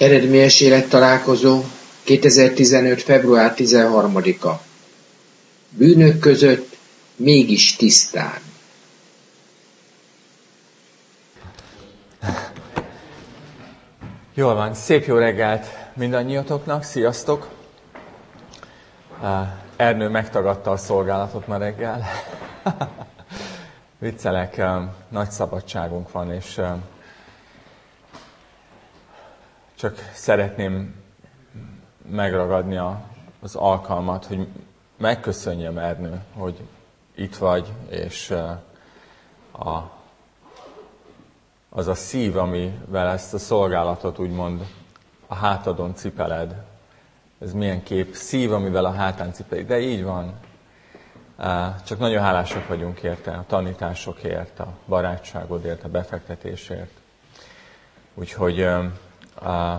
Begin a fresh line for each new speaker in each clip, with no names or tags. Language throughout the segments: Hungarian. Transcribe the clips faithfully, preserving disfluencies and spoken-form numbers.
Eredményes élettalálkozó kétezer-tizenöt. február tizenharmadika. Bűnök között mégis tisztán.
Jól van, szép jó reggelt mindannyiatoknak, sziasztok! Ernő megtagadta a szolgálatot ma reggel. Viccelek, nagy szabadságunk van, és csak szeretném megragadni az alkalmat, hogy megköszönjem, Ernő, hogy itt vagy, és a, az a szív, amivel ezt a szolgálatot úgymond a hátadon cipeled. Ez milyen kép, szív, amivel a hátán cipelik, de így van. Csak nagyon hálásak vagyunk érte, a tanításokért, a barátságodért, a befektetésért. Úgyhogy Uh,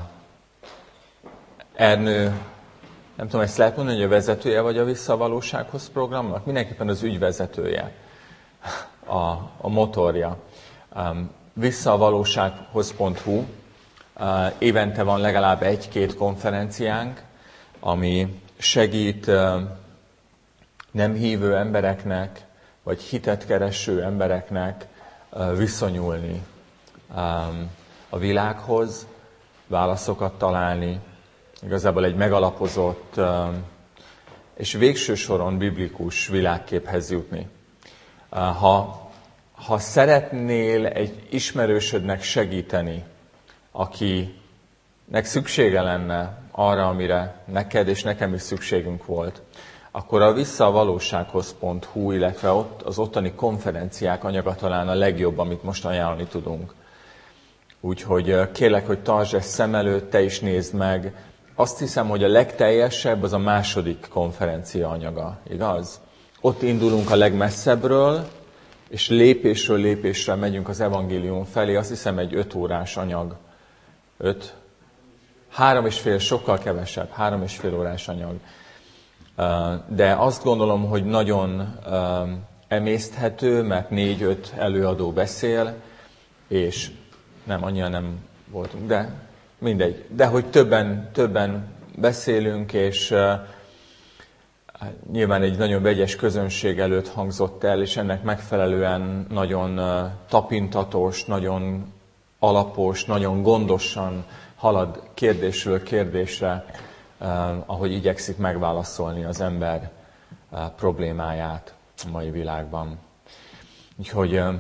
Ernő, nem tudom, ezt lehet mondani, hogy a vezetője vagy a Vissza a valósághoz programnak? Mindenképpen az ügyvezetője, a, a motorja. Um, vissza a valósághoz pont hu. Uh, évente van legalább egy-két konferenciánk, ami segít uh, nem hívő embereknek, vagy hitet kereső embereknek uh, viszonyulni um, a világhoz, válaszokat találni, igazából egy megalapozott és végső soron biblikus világképhez jutni. Ha, ha szeretnél egy ismerősödnek segíteni, akinek szüksége lenne arra, amire neked és nekem is szükségünk volt, akkor a vissza a valósághoz pont hu, illetve ott az ottani konferenciák anyaga talán a legjobb, amit most ajánlani tudunk. Úgyhogy kérlek, hogy tartsd ezt szem előtt, te is nézd meg. Azt hiszem, hogy a legteljesebb az a második konferencia anyaga, igaz? Ott indulunk a legmesszebbről, és lépésről lépésre megyünk az evangélium felé. Azt hiszem, egy öt órás anyag. Öt? Három és fél, sokkal kevesebb. Három és fél órás anyag. De azt gondolom, hogy nagyon emészthető, mert négy-öt előadó beszél, és nem, annyian nem voltunk, de mindegy. De hogy többen, többen beszélünk, és uh, nyilván egy nagyon vegyes közönség előtt hangzott el, és ennek megfelelően nagyon uh, tapintatos, nagyon alapos, nagyon gondosan halad kérdésről kérdésre, uh, ahogy igyekszik megválaszolni az ember uh, problémáját a mai világban. Úgyhogy uh,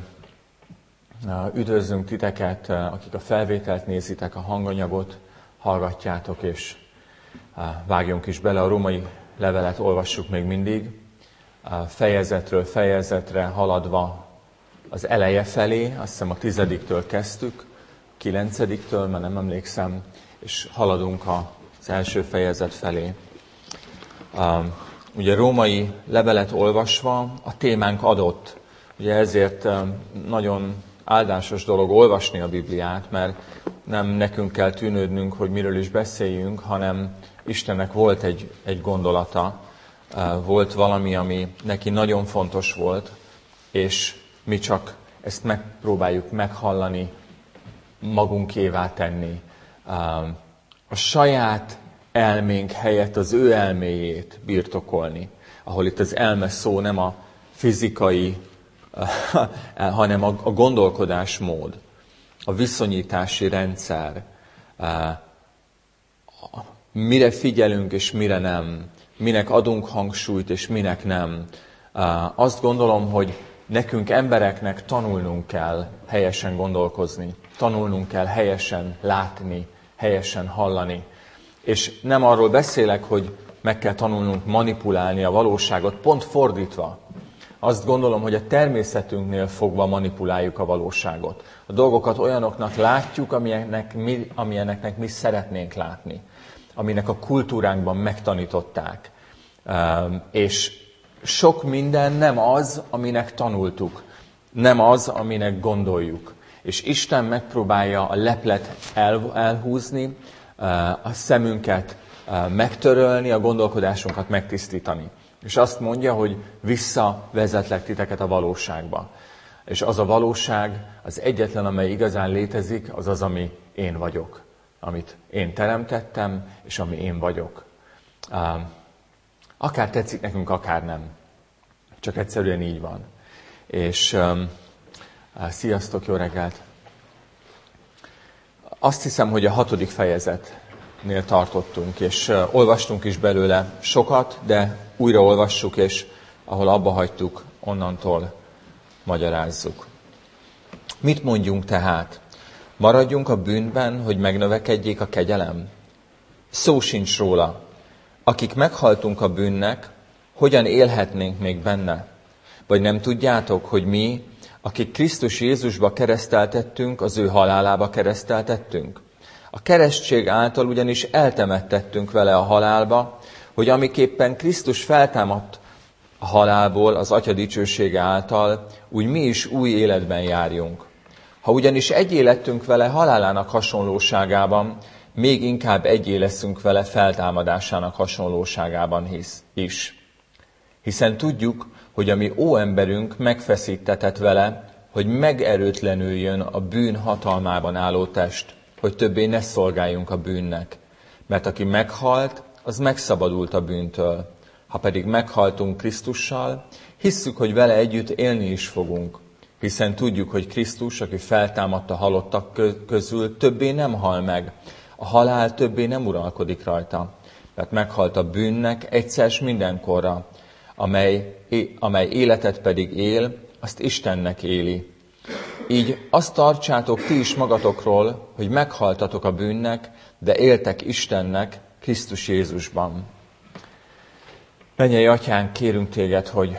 üdvözlünk titeket, akik a felvételt nézitek, a hanganyagot hallgatjátok, és vágjunk is bele. A római levelet olvassuk még mindig, fejezetről fejezetre haladva az eleje felé, azt hiszem a tizediktől kezdtük, kilencediktől, mert nem emlékszem, és haladunk az első fejezet felé. Ugye a római levelet olvasva a témánk adott, ugye ezért nagyon áldásos dolog olvasni a Bibliát, mert nem nekünk kell tűnődnünk, hogy miről is beszéljünk, hanem Istennek volt egy, egy gondolata, volt valami, ami neki nagyon fontos volt, és mi csak ezt megpróbáljuk meghallani, magunkévá tenni. A saját elménk helyett az ő elméjét birtokolni, ahol itt az elme szó nem a fizikai, hanem a gondolkodásmód, a viszonyítási rendszer, mire figyelünk és mire nem, minek adunk hangsúlyt és minek nem. Azt gondolom, hogy nekünk embereknek tanulnunk kell helyesen gondolkozni, tanulnunk kell helyesen látni, helyesen hallani. És nem arról beszélek, hogy meg kell tanulnunk manipulálni a valóságot, pont fordítva. Azt gondolom, hogy a természetünknél fogva manipuláljuk a valóságot. A dolgokat olyanoknak látjuk, amilyennek mi, amilyeneknek mi szeretnénk látni. Aminek a kultúránkban megtanították. És sok minden nem az, aminek tanultuk. Nem az, aminek gondoljuk. És Isten megpróbálja a leplet el, elhúzni, a szemünket megtörölni, a gondolkodásunkat megtisztítani. És azt mondja, hogy visszavezetlek titeket a valóságba. És az a valóság, az egyetlen, amely igazán létezik, az az, ami én vagyok. amit én teremtettem, és ami én vagyok. Akár tetszik nekünk, akár nem. Csak egyszerűen így van. És um, sziasztok, jó reggelt! Azt hiszem, hogy a hatodik fejezetnél tartottunk, és uh, olvastunk is belőle sokat, de újra olvassuk, és ahol abba hagytuk, onnantól magyarázzuk. Mit mondjunk tehát? Maradjunk a bűnben, hogy megnövekedjék a kegyelem? Szó sincs róla. Akik meghaltunk a bűnnek, hogyan élhetnénk még benne? Vagy nem tudjátok, hogy mi, akik Krisztus Jézusba kereszteltettünk, az ő halálába kereszteltettünk? A keresztség által ugyanis eltemettettünk vele a halálba, hogy amiképpen Krisztus feltámadt a halálból az Atya dicsősége által, úgy mi is új életben járjunk. Ha ugyanis egyé lettünk vele halálának hasonlóságában, még inkább egyé leszünk vele feltámadásának hasonlóságában hisz, is. Hiszen tudjuk, hogy a mi óemberünk megfeszítetett vele, hogy megerőtlenüljön a bűn hatalmában álló test, hogy többé ne szolgáljunk a bűnnek. Mert aki meghalt, az megszabadult a bűntől. Ha pedig meghaltunk Krisztussal, hisszük, hogy vele együtt élni is fogunk. Hiszen tudjuk, hogy Krisztus, aki feltámadt a halottak közül, többé nem hal meg. A halál többé nem uralkodik rajta. Mert meghalt a bűnnek egyszer s mindenkorra, amely, amely életet pedig él, azt Istennek éli. Így azt tartsátok ti is magatokról, hogy meghaltatok a bűnnek, de éltek Istennek Krisztus Jézusban. Mennyei Atyánk, kérünk téged, hogy,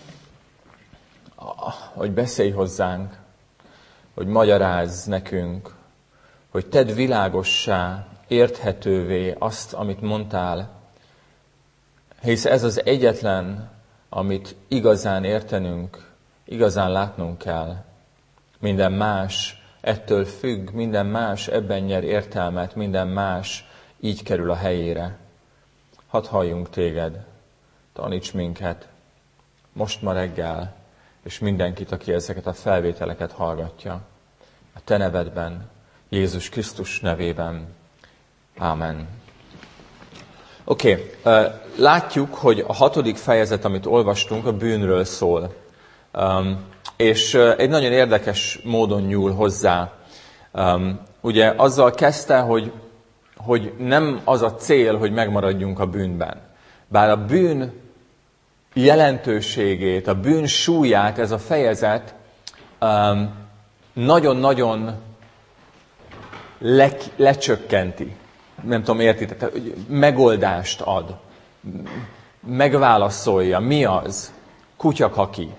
hogy beszélj hozzánk, hogy magyarázz nekünk, hogy tedd világossá, érthetővé azt, amit mondtál, hisz ez az egyetlen, amit igazán értenünk, igazán látnunk kell. Minden más ettől függ, minden más ebben nyer értelmet, minden más így kerül a helyére. Hadd halljunk téged, taníts minket, most ma reggel, és mindenkit, aki ezeket a felvételeket hallgatja. A te nevedben, Jézus Krisztus nevében. Ámen. Oké, okay. Látjuk, hogy a hatodik fejezet, amit olvastunk, a bűnről szól. Um, és egy nagyon érdekes módon nyúl hozzá. Um, ugye azzal kezdte, hogy, hogy nem az a cél, hogy megmaradjunk a bűnben. Bár a bűn jelentőségét, a bűn súlyát ez a fejezet um, nagyon-nagyon le, lecsökkenti. Nem tudom, értitek, megoldást ad, megválaszolja. Mi az? Kutyakaki.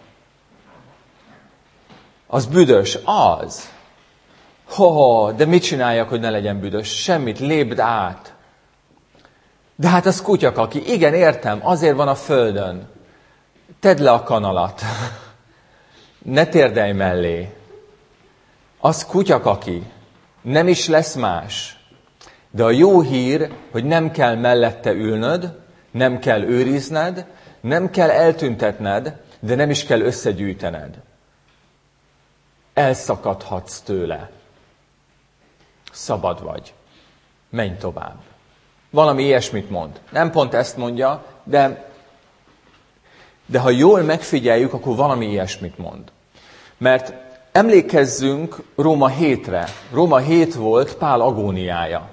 Az büdös? Az. Ho, de mit csináljak, hogy ne legyen büdös? Semmit, lépd át. De hát az kutyakaki. Igen, értem, azért van a földön. Tedd le a kanalat. Ne térdelj mellé. Az kutyakaki. Nem is lesz más. De a jó hír, hogy nem kell mellette ülnöd, nem kell őrizned, nem kell eltüntetned, de nem is kell összegyűjtened. Elszakadhatsz tőle. Szabad vagy. Menj tovább. Valami ilyesmit mond. Nem pont ezt mondja, de, de ha jól megfigyeljük, akkor valami ilyesmit mond. Mert emlékezzünk Róma hétre. Róma hét volt Pál agóniája.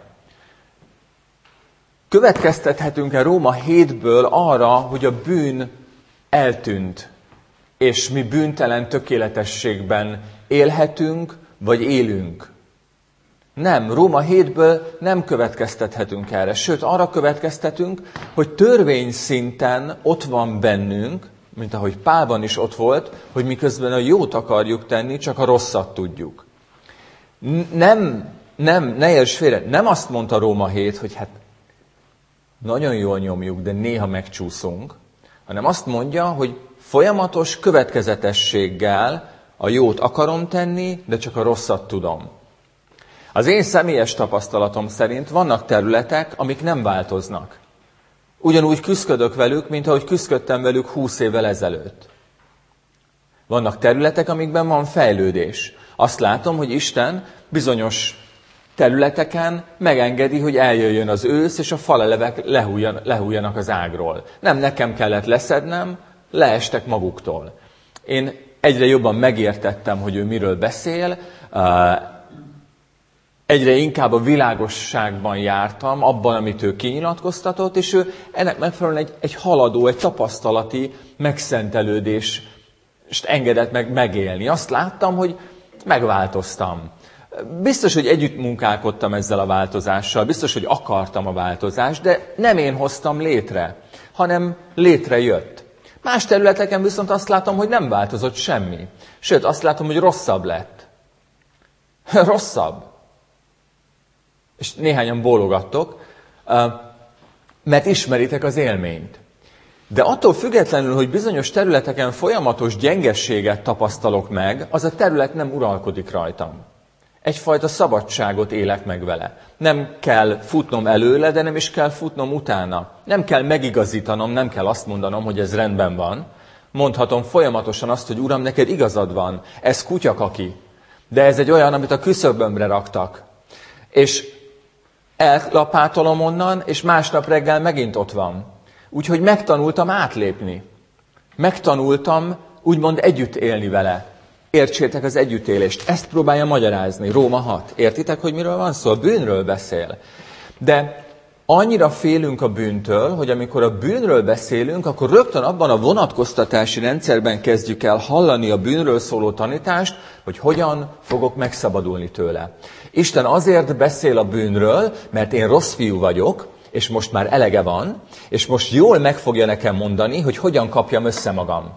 Következtethetünk-e Róma hétből arra, hogy a bűn eltűnt, és mi bűntelen tökéletességben élhetünk, vagy élünk? Nem, Róma hétből nem következtethetünk erre. Sőt, arra következtetünk, hogy törvényszinten ott van bennünk, mint ahogy Pálban is ott volt, hogy miközben a jót akarjuk tenni, csak a rosszat tudjuk. Nem, nem, ne érts félre, nem azt mondta Róma hét, hogy hát nagyon jól nyomjuk, de néha megcsúszunk, hanem azt mondja, hogy folyamatos következetességgel a jót akarom tenni, de csak a rosszat tudom. Az én személyes tapasztalatom szerint vannak területek, amik nem változnak. Ugyanúgy küszködök velük, mint ahogy küszködtem velük húsz évvel ezelőtt. Vannak területek, amikben van fejlődés. Azt látom, hogy Isten bizonyos területeken megengedi, hogy eljöjjön az ősz, és a falelevek lehújjan, lehújjanak az ágról. Nem nekem kellett leszednem, leestek maguktól. Én egyre jobban megértettem, hogy ő miről beszél, egyre inkább a világosságban jártam, abban, amit ő kinyilatkoztatott, és ő ennek megfelelően egy, egy haladó, egy tapasztalati megszentelődést engedett meg megélni. Azt láttam, hogy megváltoztam. Biztos, hogy együtt munkálkodtam ezzel a változással, biztos, hogy akartam a változást, de nem én hoztam létre, hanem létrejött. Más területeken viszont azt látom, hogy nem változott semmi. Sőt, azt látom, hogy rosszabb lett. Rosszabb. És néhányan bólogattok, mert ismeritek az élményt. De attól függetlenül, hogy bizonyos területeken folyamatos gyengességet tapasztalok meg, az a terület nem uralkodik rajtam. Egyfajta szabadságot élek meg vele. Nem kell futnom előle, de nem is kell futnom utána. Nem kell megigazítanom, nem kell azt mondanom, hogy ez rendben van. Mondhatom folyamatosan azt, hogy Uram, neked igazad van, ez kutyakaki. De ez egy olyan, amit a küszöbömre raktak. És ellapátolom onnan, és másnap reggel megint ott van. Úgyhogy megtanultam átlépni. Megtanultam úgymond együtt élni vele. Értsétek az együttélést. Ezt próbálja magyarázni. Róma hat. Értitek, hogy miről van szó? A bűnről beszél. De annyira félünk a bűntől, hogy amikor a bűnről beszélünk, akkor rögtön abban a vonatkoztatási rendszerben kezdjük el hallani a bűnről szóló tanítást, hogy hogyan fogok megszabadulni tőle. Isten azért beszél a bűnről, mert én rossz fiú vagyok, és most már elege van, és most jól meg fogja nekem mondani, hogy hogyan kapjam össze magam.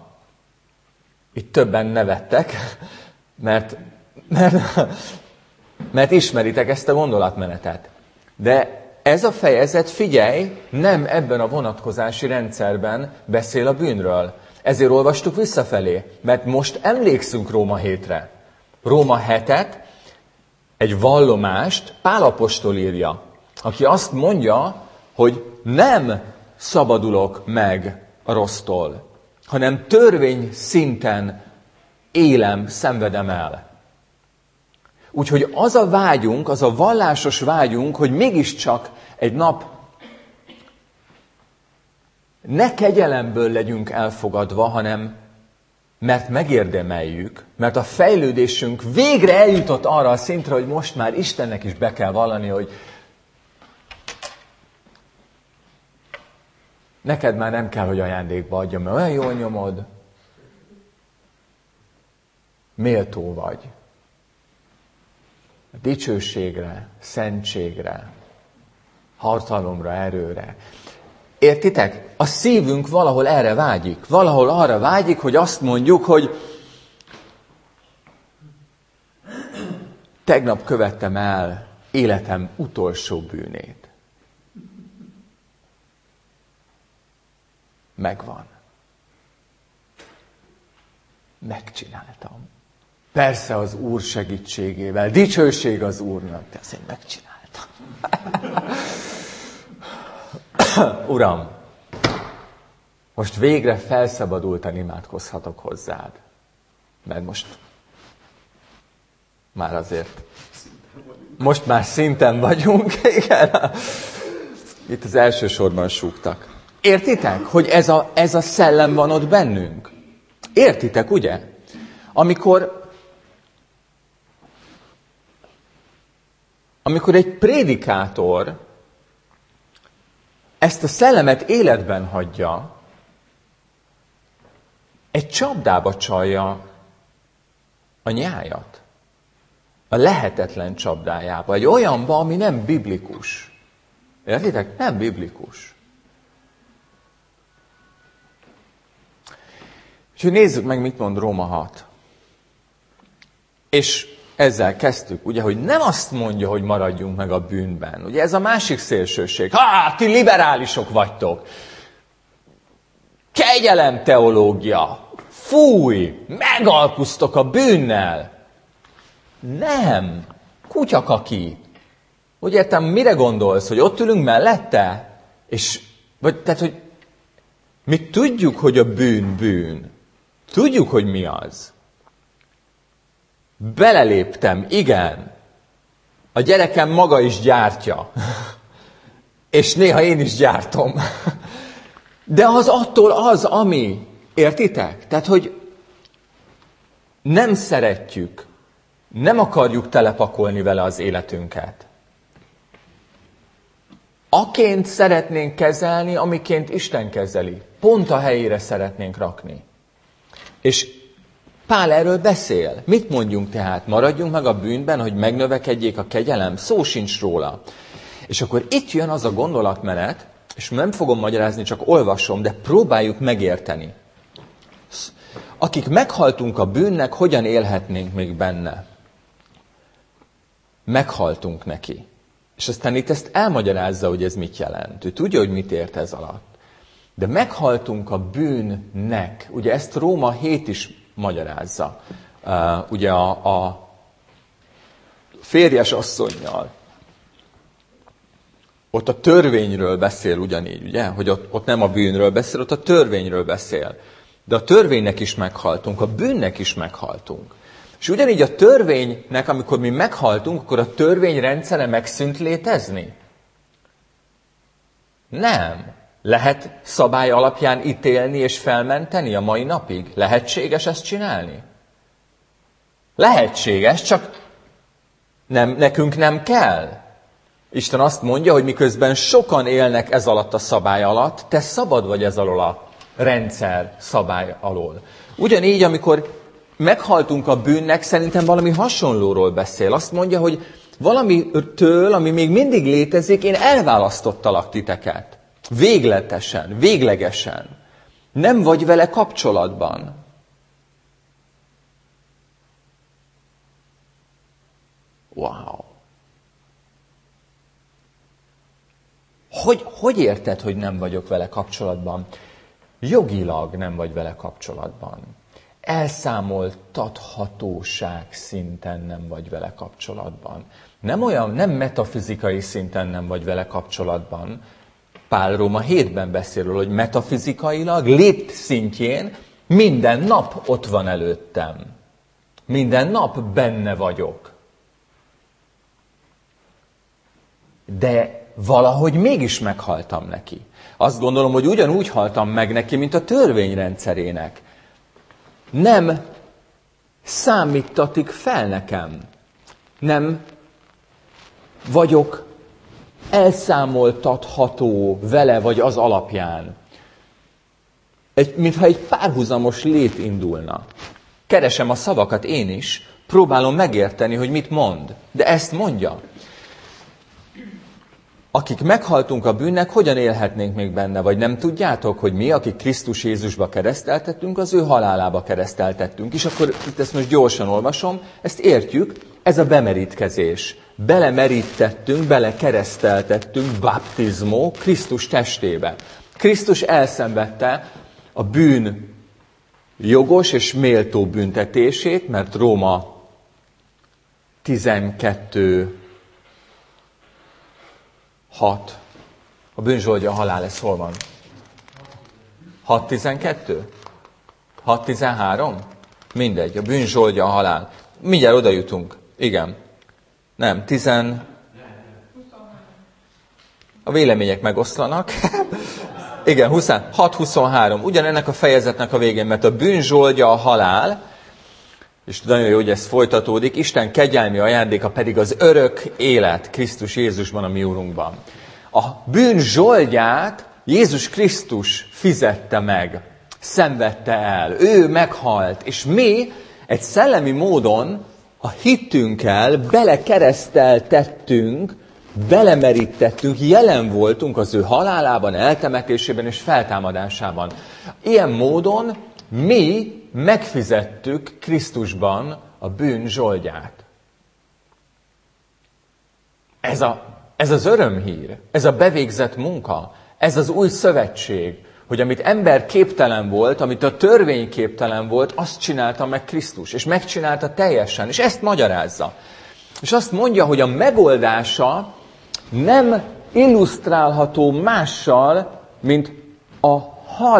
Itt többen nevettek, mert, mert, mert ismeritek ezt a gondolatmenetet. De ez a fejezet, figyelj, nem ebben a vonatkozási rendszerben beszél a bűnről. Ezért olvastuk visszafelé, mert most emlékszünk Róma hétre. Róma hetet, egy vallomást Pál apostol írja, aki azt mondja, hogy nem szabadulok meg a rossztól, hanem törvény szinten élem, szenvedem el. Úgyhogy az a vágyunk, az a vallásos vágyunk, hogy mégiscsak egy nap ne kegyelemből legyünk elfogadva, hanem mert megérdemeljük, mert a fejlődésünk végre eljutott arra a szintre, hogy most már Istennek is be kell vallani, hogy neked már nem kell, hogy ajándékba adjam, mert olyan jól nyomod. Méltó vagy. Dicsőségre, szentségre, hatalomra, erőre. Értitek? A szívünk valahol erre vágyik. Valahol arra vágyik, hogy azt mondjuk, hogy tegnap követtem el életem utolsó bűnét. Megvan. Megcsináltam. Persze az Úr segítségével. Dicsőség az Úrnak. De ezt én megcsináltam. Uram, most végre felszabadultan imádkozhatok hozzád. Mert most már azért most már szinten vagyunk. Igen. Itt az első sorban súgtak. Értitek, hogy ez a, ez a szellem van ott bennünk? Értitek, ugye? Amikor Amikor egy prédikátor ezt a szellemet életben hagyja, egy csapdába csalja a nyájat. A lehetetlen csapdájába. Egy olyanba, ami nem biblikus. Értitek? Nem biblikus. Úgyhogy nézzük meg, mit mond Róma hat. És ezzel kezdtük, ugye, hogy nem azt mondja, hogy maradjunk meg a bűnben. Ugye ez a másik szélsőség. Há, ti liberálisok vagytok. Kegyelem teológia. Fúj, megalkusztok a bűnnel. Nem. Kutyakaki. Úgy értem, mire gondolsz, hogy ott ülünk mellette? És, vagy, tehát, hogy mi tudjuk, hogy a bűn bűn. Tudjuk, hogy mi az. Beleléptem, igen. A gyerekem maga is gyártja. És néha én is gyártom. De az attól az, ami. Értitek? Tehát, hogy nem szeretjük, nem akarjuk telepakolni vele az életünket. Aként szeretnénk kezelni, amiként Isten kezeli. Pont a helyére szeretnénk rakni. És Pál erről beszél. Mit mondjunk tehát? Maradjunk meg a bűnben, hogy megnövekedjék a kegyelem? Szó sincs róla. És akkor itt jön az a gondolatmenet, és nem fogom magyarázni, csak olvasom, de próbáljuk megérteni. Akik meghaltunk a bűnnek, hogyan élhetnénk még benne? Meghaltunk neki. És aztán itt ezt elmagyarázza, hogy ez mit jelent. Ő tudja, hogy mit ért ez alatt. De meghaltunk a bűnnek. Ugye ezt Róma hét is magyarázza. Uh, ugye a, a férjes asszonnyal. Ott a törvényről beszél ugyanígy, ugye? Hogy ott, ott nem a bűnről beszél, ott a törvényről beszél. De a törvénynek is meghaltunk, a bűnnek is meghaltunk. És ugyanígy a törvénynek, amikor mi meghaltunk, akkor a törvény rendszere megszűnt létezni? Nem. Lehet szabály alapján ítélni és felmenteni a mai napig? Lehetséges ezt csinálni? Lehetséges, csak nem, nekünk nem kell. Isten azt mondja, hogy miközben sokan élnek ez alatt a szabály alatt, te szabad vagy ez alól a rendszer szabály alól. Ugyanígy, amikor meghaltunk a bűnnek, szerintem valami hasonlóról beszél. Azt mondja, hogy valamitől, ami még mindig létezik, én elválasztottalak titeket. Végletesen, véglegesen. Nem vagy vele kapcsolatban. Wow. Hogy, hogy érted, hogy nem vagyok vele kapcsolatban? Jogilag nem vagy vele kapcsolatban. Elszámoltathatóság szinten nem vagy vele kapcsolatban. Nem olyan, nem metafizikai szinten nem vagy vele kapcsolatban. Pál Róma hétben beszél róla, hogy metafizikailag, létszintjén minden nap ott van előttem. Minden nap benne vagyok. De valahogy mégis meghaltam neki. Azt gondolom, hogy ugyanúgy haltam meg neki, mint a törvényrendszerének. Nem számítatik fel nekem. Nem vagyok elszámoltatható vele vagy az alapján. Egy, mintha egy párhuzamos lét indulna. Keresem a szavakat én is, próbálom megérteni, hogy mit mond. De ezt mondja. Akik meghaltunk a bűnnek, hogyan élhetnénk még benne? Vagy nem tudjátok, hogy mi, akik Krisztus Jézusba kereszteltettünk, az ő halálába kereszteltettünk. És akkor itt ezt most gyorsan olvasom, ezt értjük, ez a bemerítkezés. Belemerítettünk, belekereszteltettünk, baptizmó Krisztus testébe. Krisztus elszenvedte a bűn jogos és méltó büntetését, mert Róma tizenkettő hat. A bűnzsoldja a halál, ez hol van? hat tizenkettő? hat tizenhárom? Mindegy, a bűnzsoldja a halál. Mindjárt oda jutunk. Igen. Nem, tizen... A vélemények megoszlanak. Igen, hat huszonhárom. Ugyanennek a fejezetnek a végén, mert a bűnzsoldja a halál, és nagyon jó, hogy ez folytatódik, Isten kegyelmi ajándéka pedig az örök élet Krisztus Jézusban, a mi Úrunkban. A bűn zsoldját Jézus Krisztus fizette meg, szenvedte el, ő meghalt, és mi egy szellemi módon a hitünkkel belekereszteltettünk, belemerítettünk, jelen voltunk az ő halálában, eltemetésében és feltámadásában. Ilyen módon mi megfizettük Krisztusban a bűn zsoldját. Ez, a, ez az örömhír, ez a bevégzett munka, ez az új szövetség, hogy amit ember képtelen volt, amit a törvény képtelen volt, azt csinálta meg Krisztus, és megcsinálta teljesen, és ezt magyarázza. És azt mondja, hogy a megoldása nem illusztrálható mással, mint a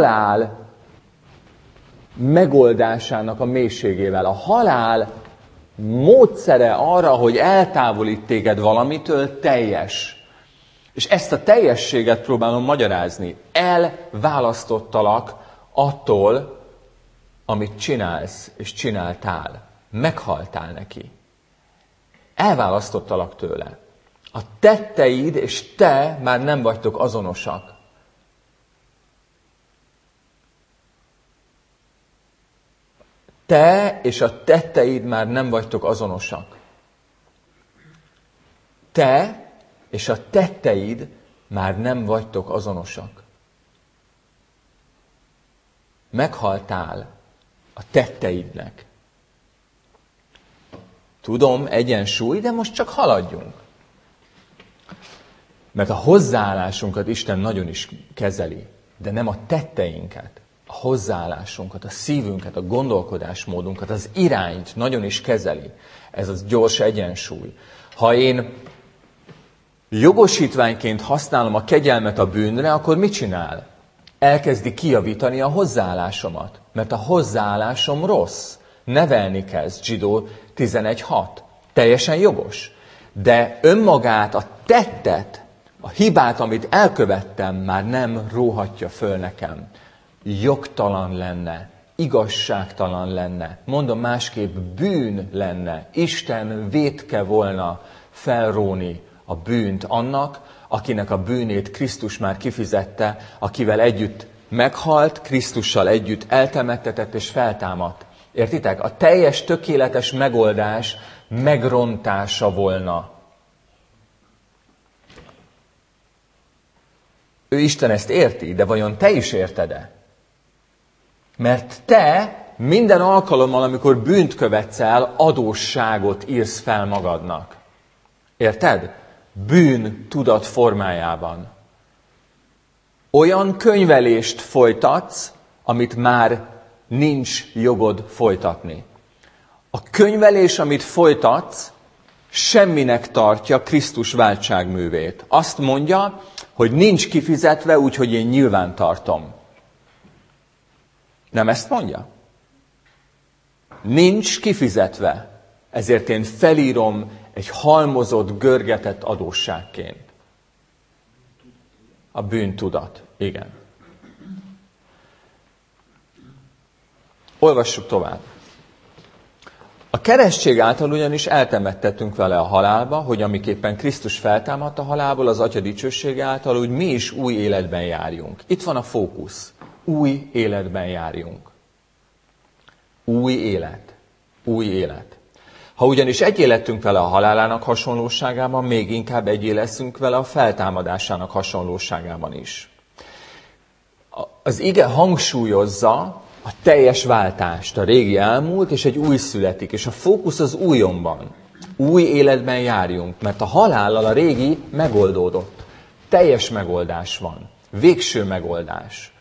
halál megoldásának a mélységével. A halál módszere arra, hogy eltávolít téged valamitől, teljes. És ezt a teljességet próbálom magyarázni. Elválasztottalak attól, amit csinálsz és csináltál. Meghaltál neki. Elválasztottalak tőle. A tetteid és te már nem vagytok azonosak. Te és a tetteid már nem vagytok azonosak. Te és a tetteid már nem vagytok azonosak. Meghaltál a tetteidnek. Tudom, egyensúly, de most csak haladjunk. Mert a hozzáállásunkat Isten nagyon is kezeli, de nem a tetteinket. A hozzáállásunkat, a szívünket, a gondolkodásmódunkat, az irányt nagyon is kezeli. Ez az gyors egyensúly. Ha én jogosítványként használom a kegyelmet a bűnre, akkor mit csinál? Elkezdi kijavítani a hozzáállásomat. Mert a hozzáállásom rossz. Nevelni kezd, Zsidó tizenegy hat. Teljesen jogos. De önmagát, a tettet, a hibát, amit elkövettem, már nem róhatja föl nekem. Jogtalan lenne, igazságtalan lenne, mondom másképp, bűn lenne, Isten vétke volna felróni a bűnt annak, akinek a bűnét Krisztus már kifizette, akivel együtt meghalt, Krisztussal együtt eltemettetett és feltámadt. Értitek? A teljes, tökéletes megoldás megrontása volna. Ő Isten ezt érti, de vajon te is érted-e? Mert te minden alkalommal, amikor bűnt követsz el, adósságot írsz fel magadnak. Érted? Bűn tudat formájában. Olyan könyvelést folytatsz, amit már nincs jogod folytatni. A könyvelés, amit folytatsz, semminek tartja Krisztus váltságművét. Azt mondja, hogy nincs kifizetve, úgyhogy én nyilván tartom. Nem ezt mondja? Nincs kifizetve, ezért én felírom egy halmozott, görgetett adósságként. A bűntudat, igen. Olvassuk tovább. A keresztség által ugyanis eltemettettünk vele a halálba, hogy amiképpen Krisztus feltámadt a halálból, az Atya dicsősége által, úgy mi is új életben járjunk. Itt van a fókusz. Új életben járjunk. Új élet. Új élet. Ha ugyanis egyé lettünk vele a halálának hasonlóságában, még inkább egyé leszünk vele a feltámadásának hasonlóságában is. Az ige hangsúlyozza a teljes váltást, a régi elmúlt, és egy új születik, és a fókusz az újonban. Új életben járjunk, mert a halállal a régi megoldódott. Teljes megoldás van. Végső megoldás.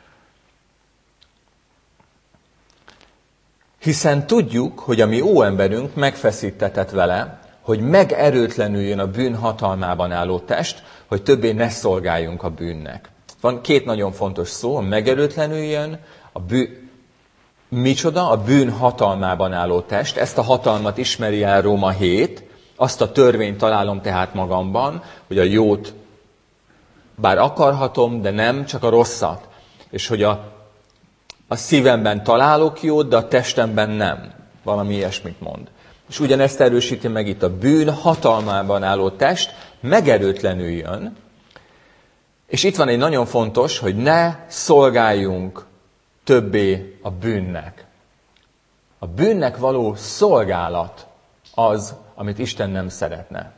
Hiszen tudjuk, hogy a mi óemberünk megfeszítetett vele, hogy megerőtlenüljön a bűn hatalmában álló test, hogy többé ne szolgáljunk a bűnnek. Van két nagyon fontos szó, a megerőtlenüljön, a bűn... Micsoda? A bűn hatalmában álló test. Ezt a hatalmat ismeri el Róma hét. Azt a törvényt találom tehát magamban, hogy a jót bár akarhatom, de nem, csak a rosszat. És hogy a, a szívemben találok jót, de a testemben nem. Valami ilyesmit mond. És ugyanezt erősíti meg itt a bűn hatalmában álló test, megerőtlenüljön. És itt van egy nagyon fontos, hogy ne szolgáljunk többé a bűnnek. A bűnnek való szolgálat az, amit Isten nem szeretne.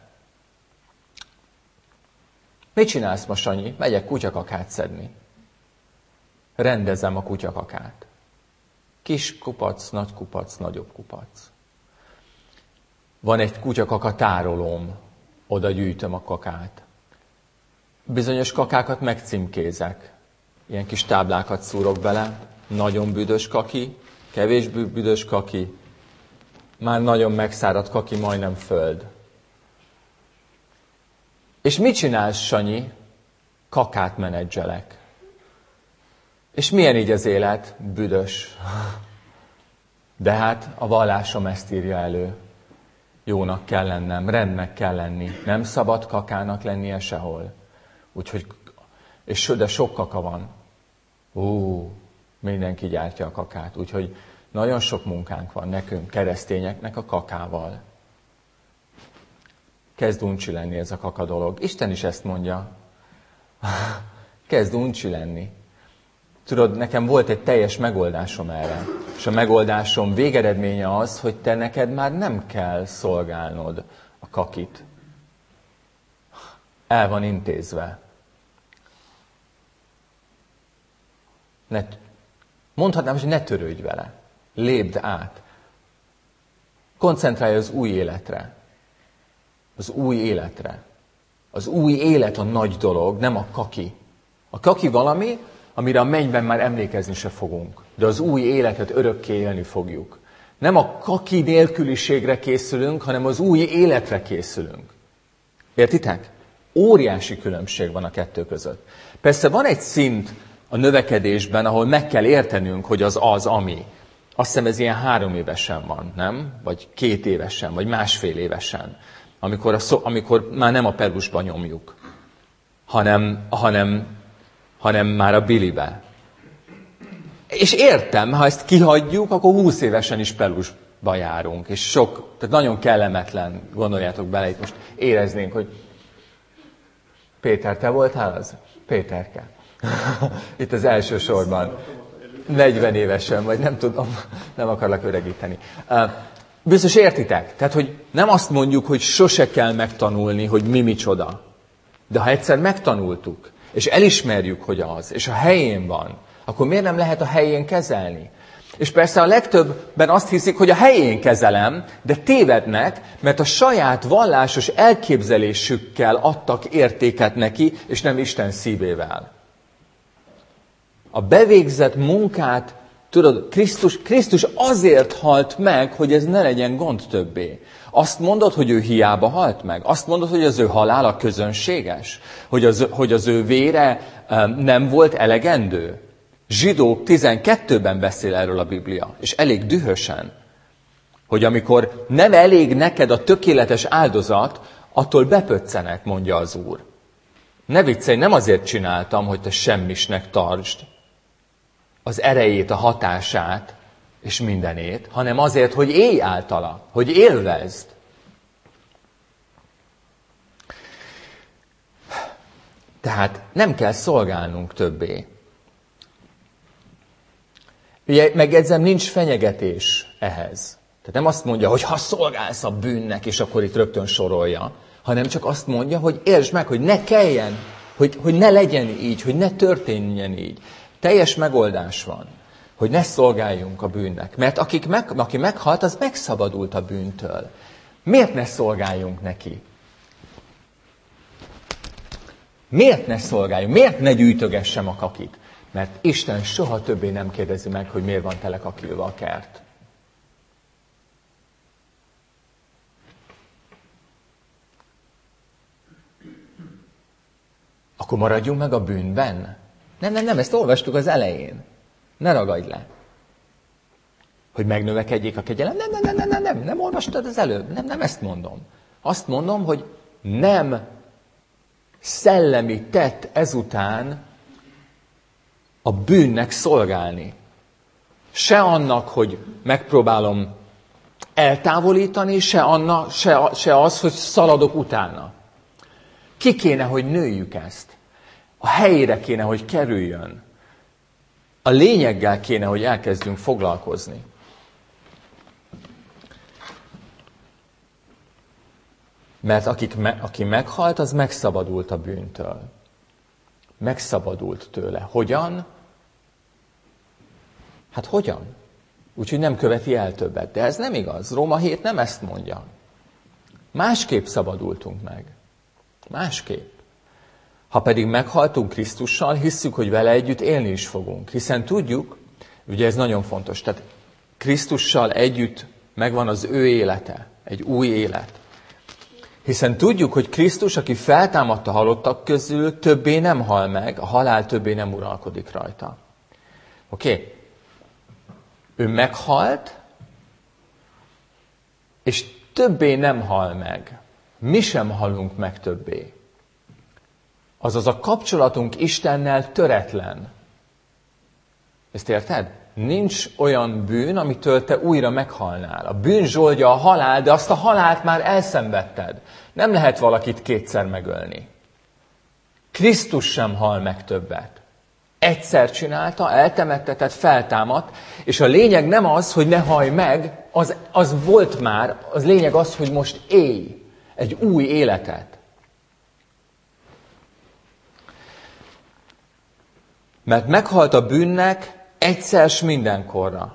Mit csinálsz ma, Sanyi? Megyek kutyakakát szedni. Rendezem a kutyakakát. Kis kupac, nagy kupac, nagyobb kupac. Van egy kutyakaka tárolóm, oda gyűjtöm a kakát. Bizonyos kakákat megcímkézek. Ilyen kis táblákat szúrok bele. Nagyon büdös kaki, kevésbé büdös kaki, már nagyon megszáradt kaki, majdnem föld. És mit csinálsz, Sanyi? Kakát menedzselek. És milyen így az élet? Büdös. De hát a vallásom ezt írja elő. jónak kell lennem, rendnek kell lenni. Nem szabad kakának lennie sehol. Úgyhogy, és de sok kaka van. Ú, mindenki gyártja a kakát. Úgyhogy nagyon sok munkánk van nekünk, keresztényeknek a kakával. Kezd uncsi lenni ez a kaka dolog. Isten is ezt mondja. Kezd uncsi lenni. Tudod, nekem volt egy teljes megoldásom erre. És a megoldásom végeredménye az, hogy te neked már nem kell szolgálnod a kakit. El van intézve. Ne, mondhatnám, hogy ne törődj vele. Lépd át. Koncentrálj az új életre. Az új életre. Az új élet a nagy dolog, nem a kaki. A kaki valami, amire a mennyben már emlékezni se fogunk. De az új életet örökké élni fogjuk. Nem a kaki nélküliségre készülünk, hanem az új életre készülünk. Értitek? Óriási különbség van a kettő között. Persze van egy szint a növekedésben, ahol meg kell értenünk, hogy az az, ami. Azt hiszem, ez ilyen három évesen van, nem? Vagy két évesen, vagy másfél évesen. Amikor, a szó, amikor már nem a perusba nyomjuk, hanem, hanem, hanem már a bilibe. És értem, ha ezt kihagyjuk, akkor húsz évesen is perusba járunk. És sok, tehát nagyon kellemetlen, gondoljátok bele, itt most éreznénk, hogy Péter, te voltál az? Péterke. Itt az első sorban. negyven évesen, vagy nem tudom, nem akarlak öregíteni. Biztos értitek? Tehát, hogy nem azt mondjuk, hogy sose kell megtanulni, hogy mi micsoda. De ha egyszer megtanultuk, és elismerjük, hogy az, és a helyén van, akkor miért nem lehet a helyén kezelni? És persze a legtöbben azt hiszik, hogy a helyén kezelem, de tévednek, mert a saját vallásos elképzelésükkel adtak értéket neki, és nem Isten szívével. A bevégzett munkát, tudod, Krisztus, Krisztus azért halt meg, hogy ez ne legyen gond többé. Azt mondod, hogy ő hiába halt meg? Azt mondod, hogy az ő halála közönséges? Hogy az, hogy az ő vére um, nem volt elegendő? Zsidók tizenkettőben beszél erről a Biblia, és elég dühösen, hogy amikor nem elég neked a tökéletes áldozat, attól bepöccenek, mondja az Úr. Ne viccelj, nem azért csináltam, hogy te semmisnek tartsd az erejét, a hatását és mindenét, hanem azért, hogy élj általa, hogy élvezd. Tehát nem kell szolgálnunk többé. Ugye, megjegyzem, nincs fenyegetés ehhez. Tehát nem azt mondja, hogy ha szolgálsz a bűnnek, és akkor itt rögtön sorolja, hanem csak azt mondja, hogy értsd meg, hogy ne kelljen, hogy, hogy ne legyen így, hogy ne történjen így. Teljes megoldás van, hogy ne szolgáljunk a bűnnek. Mert akik meg, aki meghalt, az megszabadult a bűntől. Miért ne szolgáljunk neki? Miért ne szolgáljunk? Miért ne gyűjtögessem a kakit? Mert Isten soha többé nem kérdezi meg, hogy miért van tele kakilva a kert. Akkor maradjunk meg a bűnben? Nem, nem, nem, ezt olvastuk az elején. Ne ragadj le. Hogy megnövekedjék a kegyelem? Nem, nem, nem, nem, nem, nem, nem olvastad az előbb. Nem, nem ezt mondom. Azt mondom, hogy nem szellemi tett ezután a bűnnek szolgálni. Se annak, hogy megpróbálom eltávolítani, se, anna, se, se az, hogy szaladok utána. Ki kéne, hogy nőjük ezt? A helyére kéne, hogy kerüljön. A lényeggel kéne, hogy elkezdjünk foglalkozni. Mert akik me, aki meghalt, az megszabadult a bűntől. Megszabadult tőle. Hogyan? Hát hogyan? Úgyhogy nem követi el többet. De ez nem igaz. Róma hét nem ezt mondja. Másképp szabadultunk meg. Másképp. Ha pedig meghaltunk Krisztussal, hisszük, hogy vele együtt élni is fogunk. Hiszen tudjuk, ugye ez nagyon fontos, tehát Krisztussal együtt megvan az ő élete, egy új élet. Hiszen tudjuk, hogy Krisztus, aki feltámadt a halottak közül, többé nem hal meg, a halál többé nem uralkodik rajta. Oké? Okay? Ő meghalt, és többé nem hal meg. Mi sem halunk meg többé. Azaz a kapcsolatunk Istennel töretlen. Ezt érted? Nincs olyan bűn, amitől te újra meghalnál. A bűn zsoldja a halál, de azt a halált már elszenvedted. Nem lehet valakit kétszer megölni. Krisztus sem hal meg többet. Egyszer csinálta, eltemettetett, feltámadt, és a lényeg nem az, hogy ne halj meg, az, az volt már, az lényeg az, hogy most élj egy új életet. Mert meghalt a bűnnek egyszer s mindenkorra.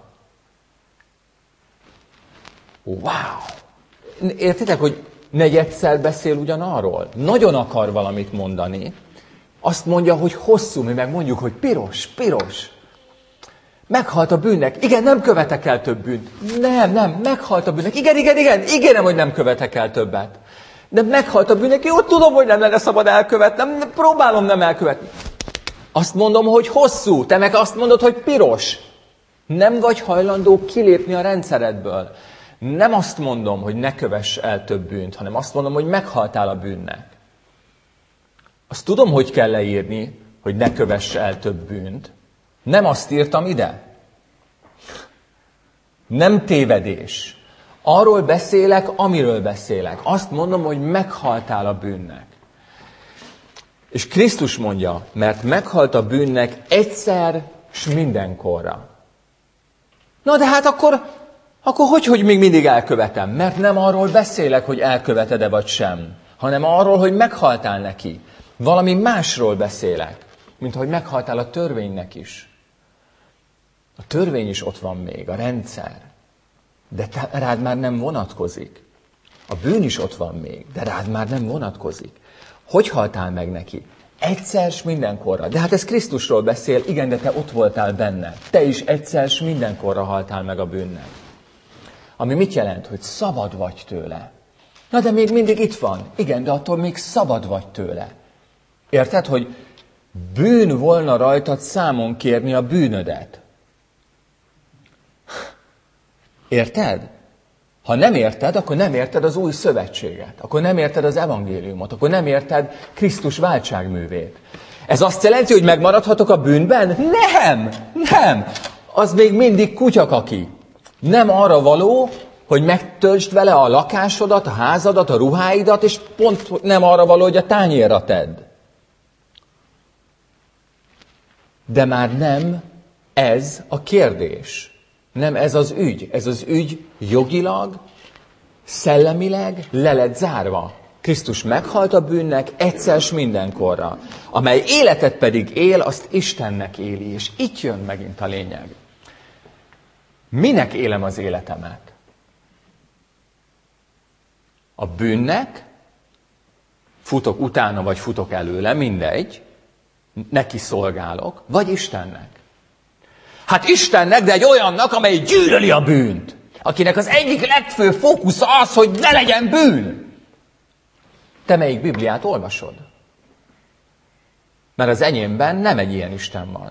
Wow! Értitek, hogy negyedszer beszél ugyanarról? Nagyon akar valamit mondani. Azt mondja, hogy hosszú, mi meg mondjuk, hogy piros, piros. Meghalt a bűnnek. Igen, nem követek el több bűnt. Nem, nem, meghalt a bűnnek. Igen, igen, igen, ígérem, hogy nem követek el többet. De meghalt a bűnnek. Jó, tudom, hogy nem lenne szabad elkövetnem, próbálom nem elkövetni. Azt mondom, hogy hosszú, te meg azt mondod, hogy piros. Nem vagy hajlandó kilépni a rendszeredből. Nem azt mondom, hogy ne kövess el több bűnt, hanem azt mondom, hogy meghaltál a bűnnek. Azt tudom, hogy kell leírni, hogy ne kövess el több bűnt. Nem azt írtam ide. Nem tévedés. Arról beszélek, amiről beszélek. Azt mondom, hogy meghaltál a bűnnek. És Krisztus mondja, mert meghalt a bűnnek egyszer s mindenkorra. Na de hát akkor, akkor hogy, hogy még mindig elkövetem? Mert nem arról beszélek, hogy elköveted-e vagy sem, hanem arról, hogy meghaltál neki. Valami másról beszélek, mint hogy meghaltál a törvénynek is. A törvény is ott van még, a rendszer, de te, rád már nem vonatkozik. A bűn is ott van még, de rád már nem vonatkozik. Hogy haltál meg neki? Egyszer s mindenkorra. De hát ez Krisztusról beszél, igen, de te ott voltál benne. Te is egyszer s mindenkorra haltál meg a bűnnek. Ami mit jelent? Hogy szabad vagy tőle. Na de még mindig itt van. Igen, de attól még szabad vagy tőle. Érted, hogy bűn volna rajtad számon kérni a bűnödet? Érted? Ha nem érted, akkor nem érted az új szövetséget. Akkor nem érted az evangéliumot. Akkor nem érted Krisztus váltságművét. Ez azt jelenti, hogy megmaradhatok a bűnben? Nem! Nem! Az még mindig kutyakaki. Nem arra való, hogy megtöltsd vele a lakásodat, a házadat, a ruháidat, és pont nem arra való, hogy a tányérra tedd. De már nem ez a kérdés. Nem ez az ügy. Ez az ügy jogilag, szellemileg le lett zárva. Krisztus meghalt a bűnnek egyszer s mindenkorra. Amely életet pedig él, azt Istennek éli. És itt jön megint a lényeg. Minek élem az életemet? A bűnnek, futok utána, vagy futok előle, mindegy, neki szolgálok, vagy Istennek. Hát Istennek, de egy olyannak, amely gyűlöli a bűnt. Akinek az egyik legfőbb fókusz az, hogy ne legyen bűn. Te melyik Bibliát olvasod? Mert az enyémben nem egy ilyen Isten van.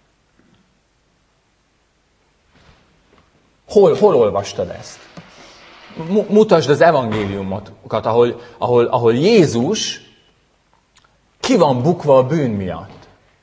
Hol, hol olvastad ezt? Mutasd az evangéliumokat, ahol, ahol, ahol Jézus ki van bukva a bűn miatt.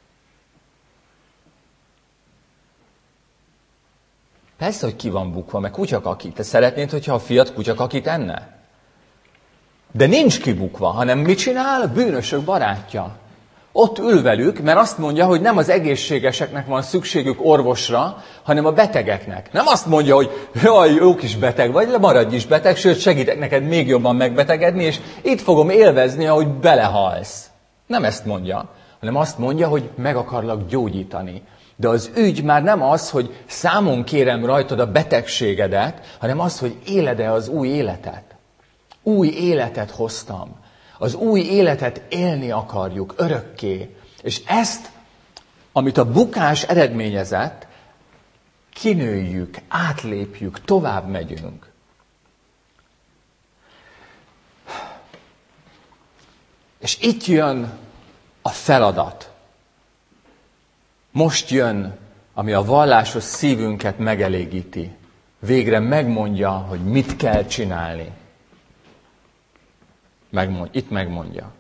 Persze, hogy ki van bukva, meg kutyakaki. Te szeretnéd, hogyha a fiat kutyakakit enne? De nincs kibukva, hanem mit csinál? Bűnösök barátja. Ott ül velük, mert azt mondja, hogy nem az egészségeseknek van szükségük orvosra, hanem a betegeknek. Nem azt mondja, hogy jaj, jó kis beteg vagy, maradj is beteg, sőt segítek neked még jobban megbetegedni, és itt fogom élvezni, ahogy belehalsz. Nem ezt mondja, hanem azt mondja, hogy meg akarlak gyógyítani. De az ügy már nem az, hogy számon kérem rajtad a betegségedet, hanem az, hogy éled-e az új életet. Új életet hoztam. Az új életet élni akarjuk örökké. És ezt, amit a bukás eredményezett, kinőjük, átlépjük, tovább megyünk. És itt jön a feladat. Most jön, ami a vallásos szívünket megelégíti. Végre megmondja, hogy mit kell csinálni. megmond, itt megmondja.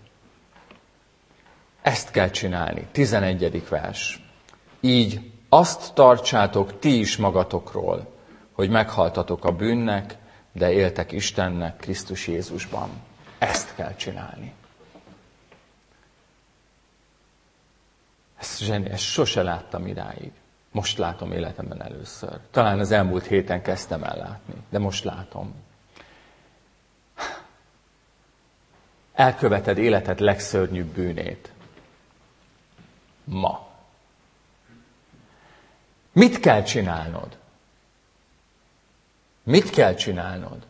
Ezt kell csinálni. tizenegyedik vers. Így azt tartsátok ti is magatokról, hogy meghaltatok a bűnnek, de éltek Istennek Krisztus Jézusban. Ezt kell csinálni. Ezt, zseni, ezt sose láttam idáig. Most látom életemben először. Talán az elmúlt héten kezdtem el látni, de most látom. Elköveted életed legszörnyűbb bűnét. Ma. Mit kell csinálnod? Mit kell csinálnod?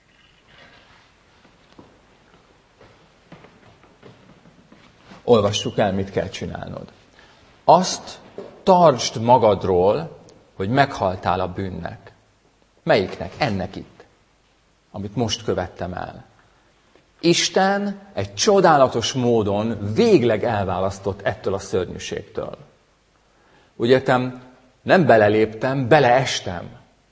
Olvassuk el, mit kell csinálnod. Azt tartsd magadról, hogy meghaltál a bűnnek. Melyiknek? Ennek itt. Amit most követtem el. Isten egy csodálatos módon végleg elválasztott ettől a szörnyűségtől. Úgy értem, nem beleléptem, beleestem.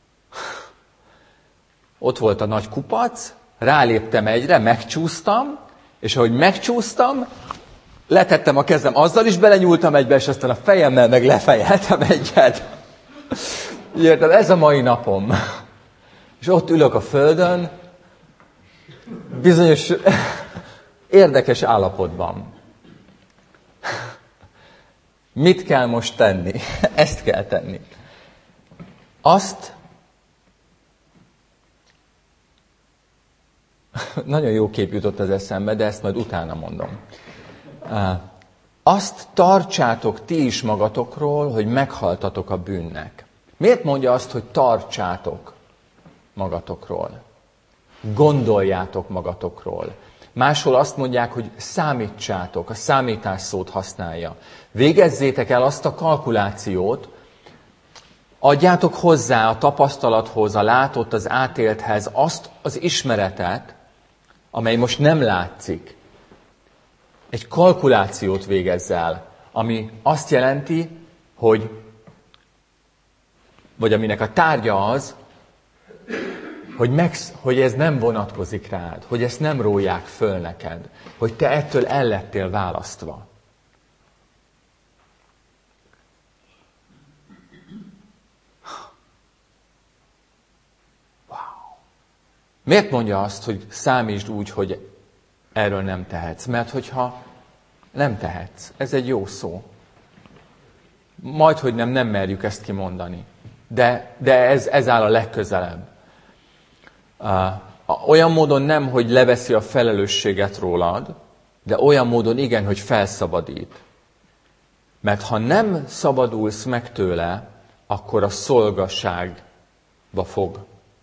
Ott volt a nagy kupac, ráléptem egyre, megcsúsztam, és ahogy megcsúsztam, letettem a kezem, azzal is belenyúltam egybe, és aztán a fejemmel meg lefejeltem egyet. Érted, ez a mai napom. És ott ülök a földön, bizonyos érdekes állapotban. Mit kell most tenni? Ezt kell tenni. Azt, nagyon jó kép jutott az eszembe, de ezt majd utána mondom. Azt tartsátok ti is magatokról, hogy meghaltatok a bűnnek. Miért mondja azt, hogy tartsátok magatokról? Gondoljátok magatokról. Máshol azt mondják, hogy számítsátok, a számítás szót használja. Végezzétek el azt a kalkulációt, adjátok hozzá a tapasztalathoz, a látott, az átélthez azt az ismeretet, amely most nem látszik. Egy kalkulációt végezz el, ami azt jelenti, hogy, vagy aminek a tárgya az, hogy, meg, hogy ez nem vonatkozik rád, hogy ezt nem róják föl neked, hogy te ettől el lettél választva. Wow. Miért mondja azt, hogy számítsd úgy, hogy erről nem tehetsz? Mert hogyha nem tehetsz, ez egy jó szó. Majdhogy nem, nem merjük ezt kimondani. De, de ez, ez áll a legközelebb. Uh, olyan módon nem, hogy leveszi a felelősséget rólad, de olyan módon igen, hogy felszabadít. Mert ha nem szabadulsz meg tőle, akkor a szolgaságba fog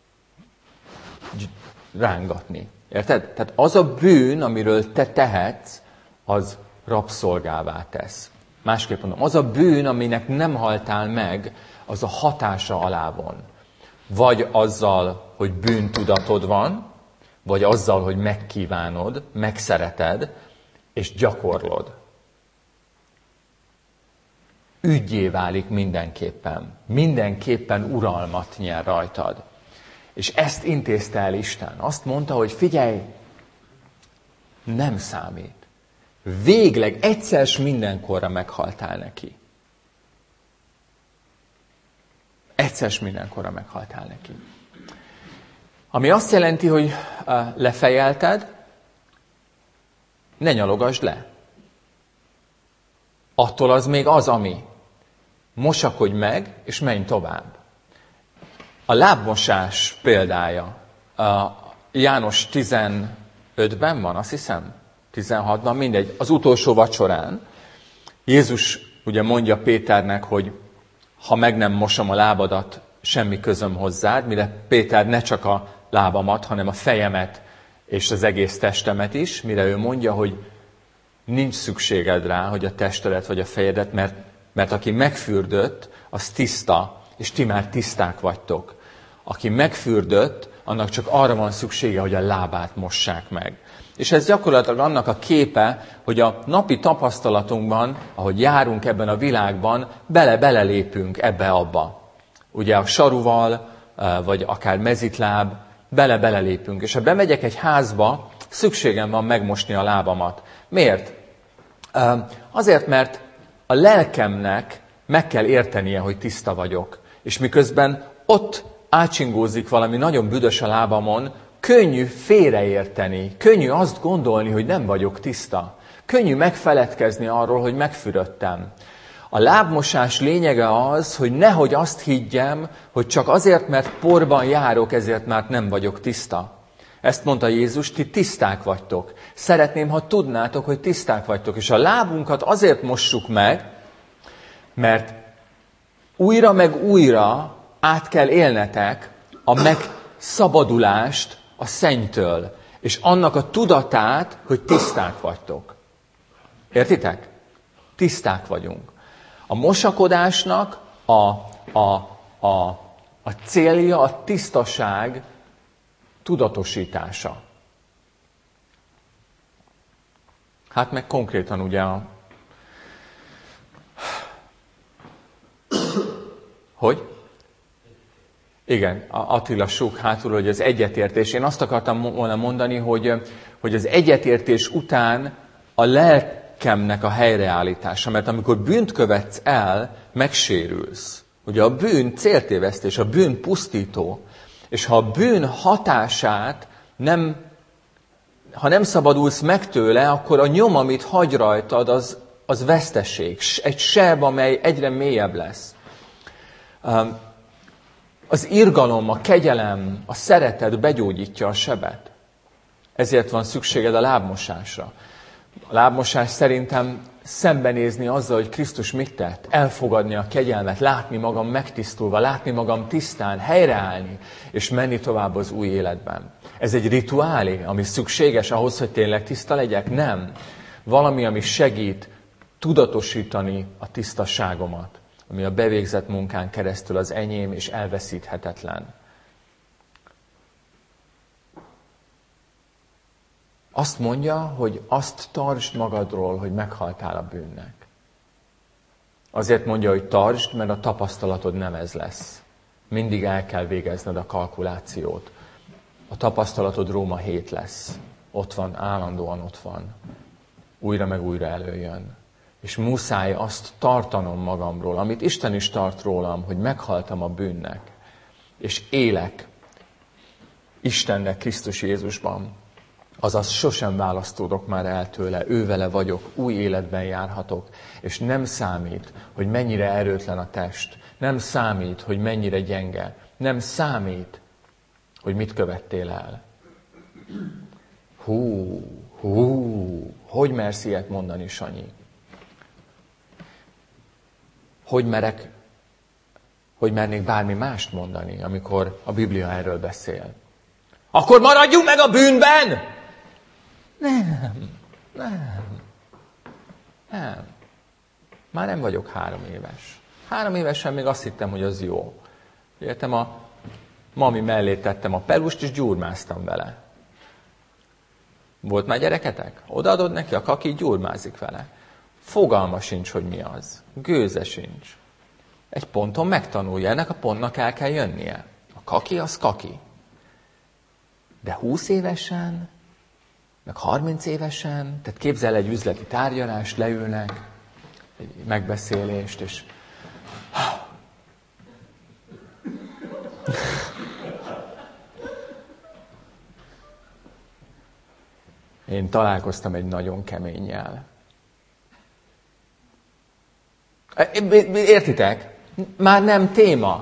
rángatni. Érted? Tehát az a bűn, amiről te tehetsz, az rabszolgává tesz. Másképp mondom, az a bűn, aminek nem haltál meg, az a hatása alá von. Vagy azzal, hogy bűntudatod van, vagy azzal, hogy megkívánod, megszereted, és gyakorlod. Üggyé válik mindenképpen. Mindenképpen uralmat nyer rajtad. És ezt intézte el Isten. Azt mondta, hogy figyelj, nem számít. Végleg egyszer s mindenkorra meghaltál neki. Egyszer s mindenkorra meghaltál neki. Ami azt jelenti, hogy lefejelted, ne nyalogasd le. Attól az még az, ami. Mosakodj meg, és menj tovább. A lábmosás példája a János tizenötben van, azt hiszem, tizenhatban, mindegy, az utolsó vacsorán. Jézus ugye mondja Péternek, hogy ha meg nem mosom a lábadat, semmi közöm hozzád, mire Péter ne csak a lábamat, hanem a fejemet és az egész testemet is, mire ő mondja, hogy nincs szükséged rá, hogy a testedet vagy a fejedet, mert, mert aki megfürdött, az tiszta, és ti már tiszták vagytok. Aki megfürdött, annak csak arra van szüksége, hogy a lábát mossák meg. És ez gyakorlatilag annak a képe, hogy a napi tapasztalatunkban, ahogy járunk ebben a világban, bele-belelépünk ebbe-abba. Ugye a saruval, vagy akár mezitláb, bele-belelépünk. És ha bemegyek egy házba, szükségem van megmosni a lábamat. Miért? Azért, mert a lelkemnek meg kell értenie, hogy tiszta vagyok. És miközben ott átsingózik valami nagyon büdös a lábamon, könnyű félreérteni, könnyű azt gondolni, hogy nem vagyok tiszta. Könnyű megfeledkezni arról, hogy megfürödtem. A lábmosás lényege az, hogy nehogy azt higgyem, hogy csak azért, mert porban járok, ezért már nem vagyok tiszta. Ezt mondta Jézus, ti tiszták vagytok. Szeretném, ha tudnátok, hogy tiszták vagytok. És a lábunkat azért mossuk meg, mert újra meg újra át kell élnetek a megszabadulást a szennytől, és annak a tudatát, hogy tiszták vagytok. Értitek? Tiszták vagyunk. A mosakodásnak a, a, a, a célja a tisztaság tudatosítása. Hát meg konkrétan ugye a... Hogy? Igen, Attila súg hátul, hogy az egyetértés. Én azt akartam volna mondani, hogy, hogy az egyetértés után a lelkemnek a helyreállítása. Mert amikor bűnt követsz el, megsérülsz. Ugye a bűn céltévesztés, a bűn pusztító. És ha a bűn hatását nem, ha nem szabadulsz meg tőle, akkor a nyom, amit hagy rajtad, az, az veszteség. Egy seb, amely egyre mélyebb lesz. Az irgalom, a kegyelem, a szeretet begyógyítja a sebet. Ezért van szükséged a lábmosásra. A lábmosás szerintem szembenézni azzal, hogy Krisztus mit tett, elfogadni a kegyelmet, látni magam megtisztulva, látni magam tisztán, helyreállni, és menni tovább az új életben. Ez egy rituálé, ami szükséges ahhoz, hogy tényleg tiszta legyek? Nem. Valami, ami segít tudatosítani a tisztaságomat, ami a bevégzett munkán keresztül az enyém és elveszíthetetlen. Azt mondja, hogy azt tartsd magadról, hogy meghaltál a bűnnek. Azért mondja, hogy tartsd, mert a tapasztalatod nem ez lesz. Mindig el kell végezned a kalkulációt. A tapasztalatod Róma hét lesz. Ott van, állandóan ott van. Újra meg újra előjön. És muszáj azt tartanom magamról, amit Isten is tart rólam, hogy meghaltam a bűnnek. És élek Istennek Krisztus Jézusban. Azaz sosem választódok már el tőle, ővele vagyok, új életben járhatok, és nem számít, hogy mennyire erőtlen a test, nem számít, hogy mennyire gyenge, nem számít, hogy mit követtél el. Hú, hú, hogy mersz ilyet mondani, Sanyi? Hogy merek, hogy mernék bármi mást mondani, amikor a Biblia erről beszél? Akkor maradjunk meg a bűnben! Nem, nem, nem. Már nem vagyok három éves. Három évesen még azt hittem, hogy az jó. Értem, a mami mellé tettem a pelust, és gyurmáztam vele. Volt már gyereketek? Odaadod neki, a kaki gyurmázik vele. Fogalma sincs, hogy mi az. Gőze sincs. Egy ponton megtanulja, ennek a pontnak el kell jönnie. A kaki az kaki. De húsz évesen, meg harminc évesen, tehát képzel egy üzleti tárgyalást, leülnek, egy megbeszélést, és én találkoztam egy nagyon keménnyel. Értitek? Már nem téma.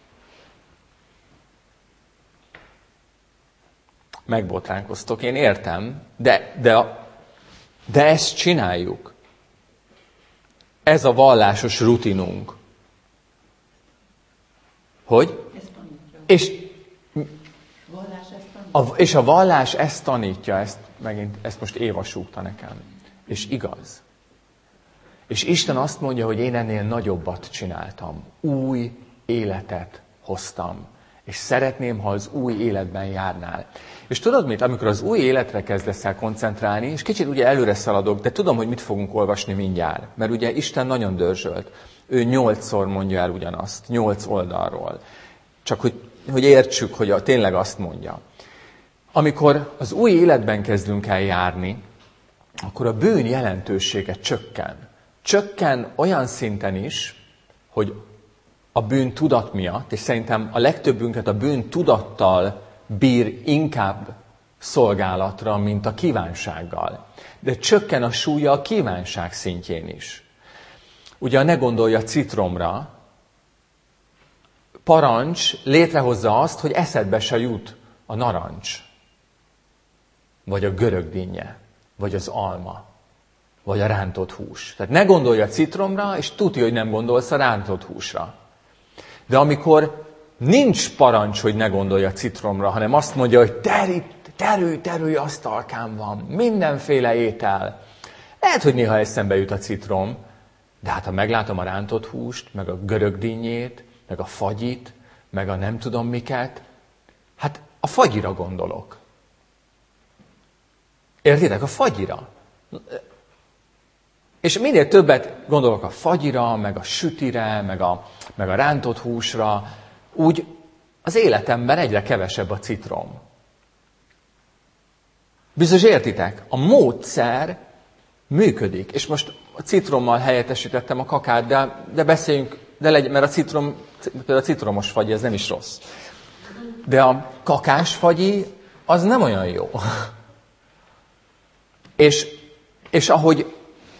Megbotránkoztok, én értem, de, de, de ezt csináljuk. Ez a vallásos rutinunk. Hogy? És, a, és a vallás ezt tanítja, ezt, megint, ezt most Éva súgta nekem. És igaz. És Isten azt mondja, hogy én ennél nagyobbat csináltam. Új életet hoztam. És szeretném, ha az új életben járnál. És tudod mit? Amikor az új életre kezdesz el koncentrálni, és kicsit ugye előre szaladok, de tudom, hogy mit fogunk olvasni mindjárt. Mert ugye Isten nagyon dörzsölt. Ő nyolcszor mondja el ugyanazt, nyolc oldalról. Csak hogy, hogy értsük, hogy a, tényleg azt mondja. Amikor az új életben kezdünk el járni, akkor a bűn jelentősége csökken. Csökken olyan szinten is, hogy a bűn tudat miatt, és szerintem a legtöbbünket a bűn tudattal bír inkább szolgálatra, mint a kívánsággal. De csökken a súlya a kívánság szintjén is. Ugye ne gondolj a citromra, parancs létrehozza azt, hogy eszedbe se jut a narancs, vagy a görögdinnye, vagy az alma, vagy a rántott hús. Tehát ne gondolj a citromra, és tudja, hogy nem gondolsz a rántott húsra. De amikor nincs parancs, hogy ne gondolj a citromra, hanem azt mondja, hogy terülj, terülj, terülj, asztalkán van, mindenféle étel. Lehet, hogy néha eszembe jut a citrom, de hát ha meglátom a rántott húst, meg a görögdinnyét, meg a fagyit, meg a nem tudom miket, hát a fagyira gondolok. Értitek? A fagyira. És minél többet gondolok a fagyira, meg a sütire, meg a, meg a rántott húsra, úgy az életemben egyre kevesebb a citrom. Biztos értitek? A módszer működik. És most a citrommal helyettesítettem a kakát, de, de beszéljünk, de legyen, mert a, citrom, a citromos fagyi, ez nem is rossz. De a kakás fagyi, az nem olyan jó. És, és ahogy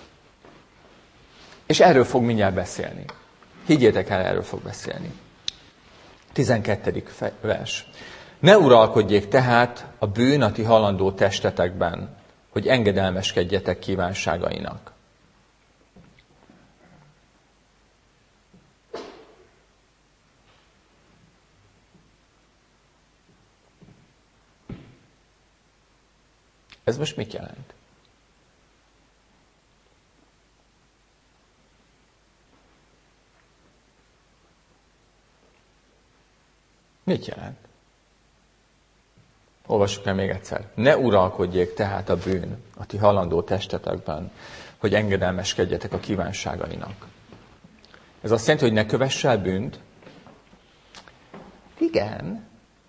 És erről fog mindjárt beszélni. Higgyétek el, erről fog beszélni. tizenkettedik vers. Ne uralkodjék tehát a bűn a ti halandó testetekben, hogy engedelmeskedjetek kívánságainak. Ez most mit jelent? Mit jelent? Olvassuk el még egyszer. Ne uralkodjék tehát a bűn a ti halandó testetekben, hogy engedelmeskedjetek a kívánságainak. Ez azt jelenti, hogy ne kövess el bűnt? Igen.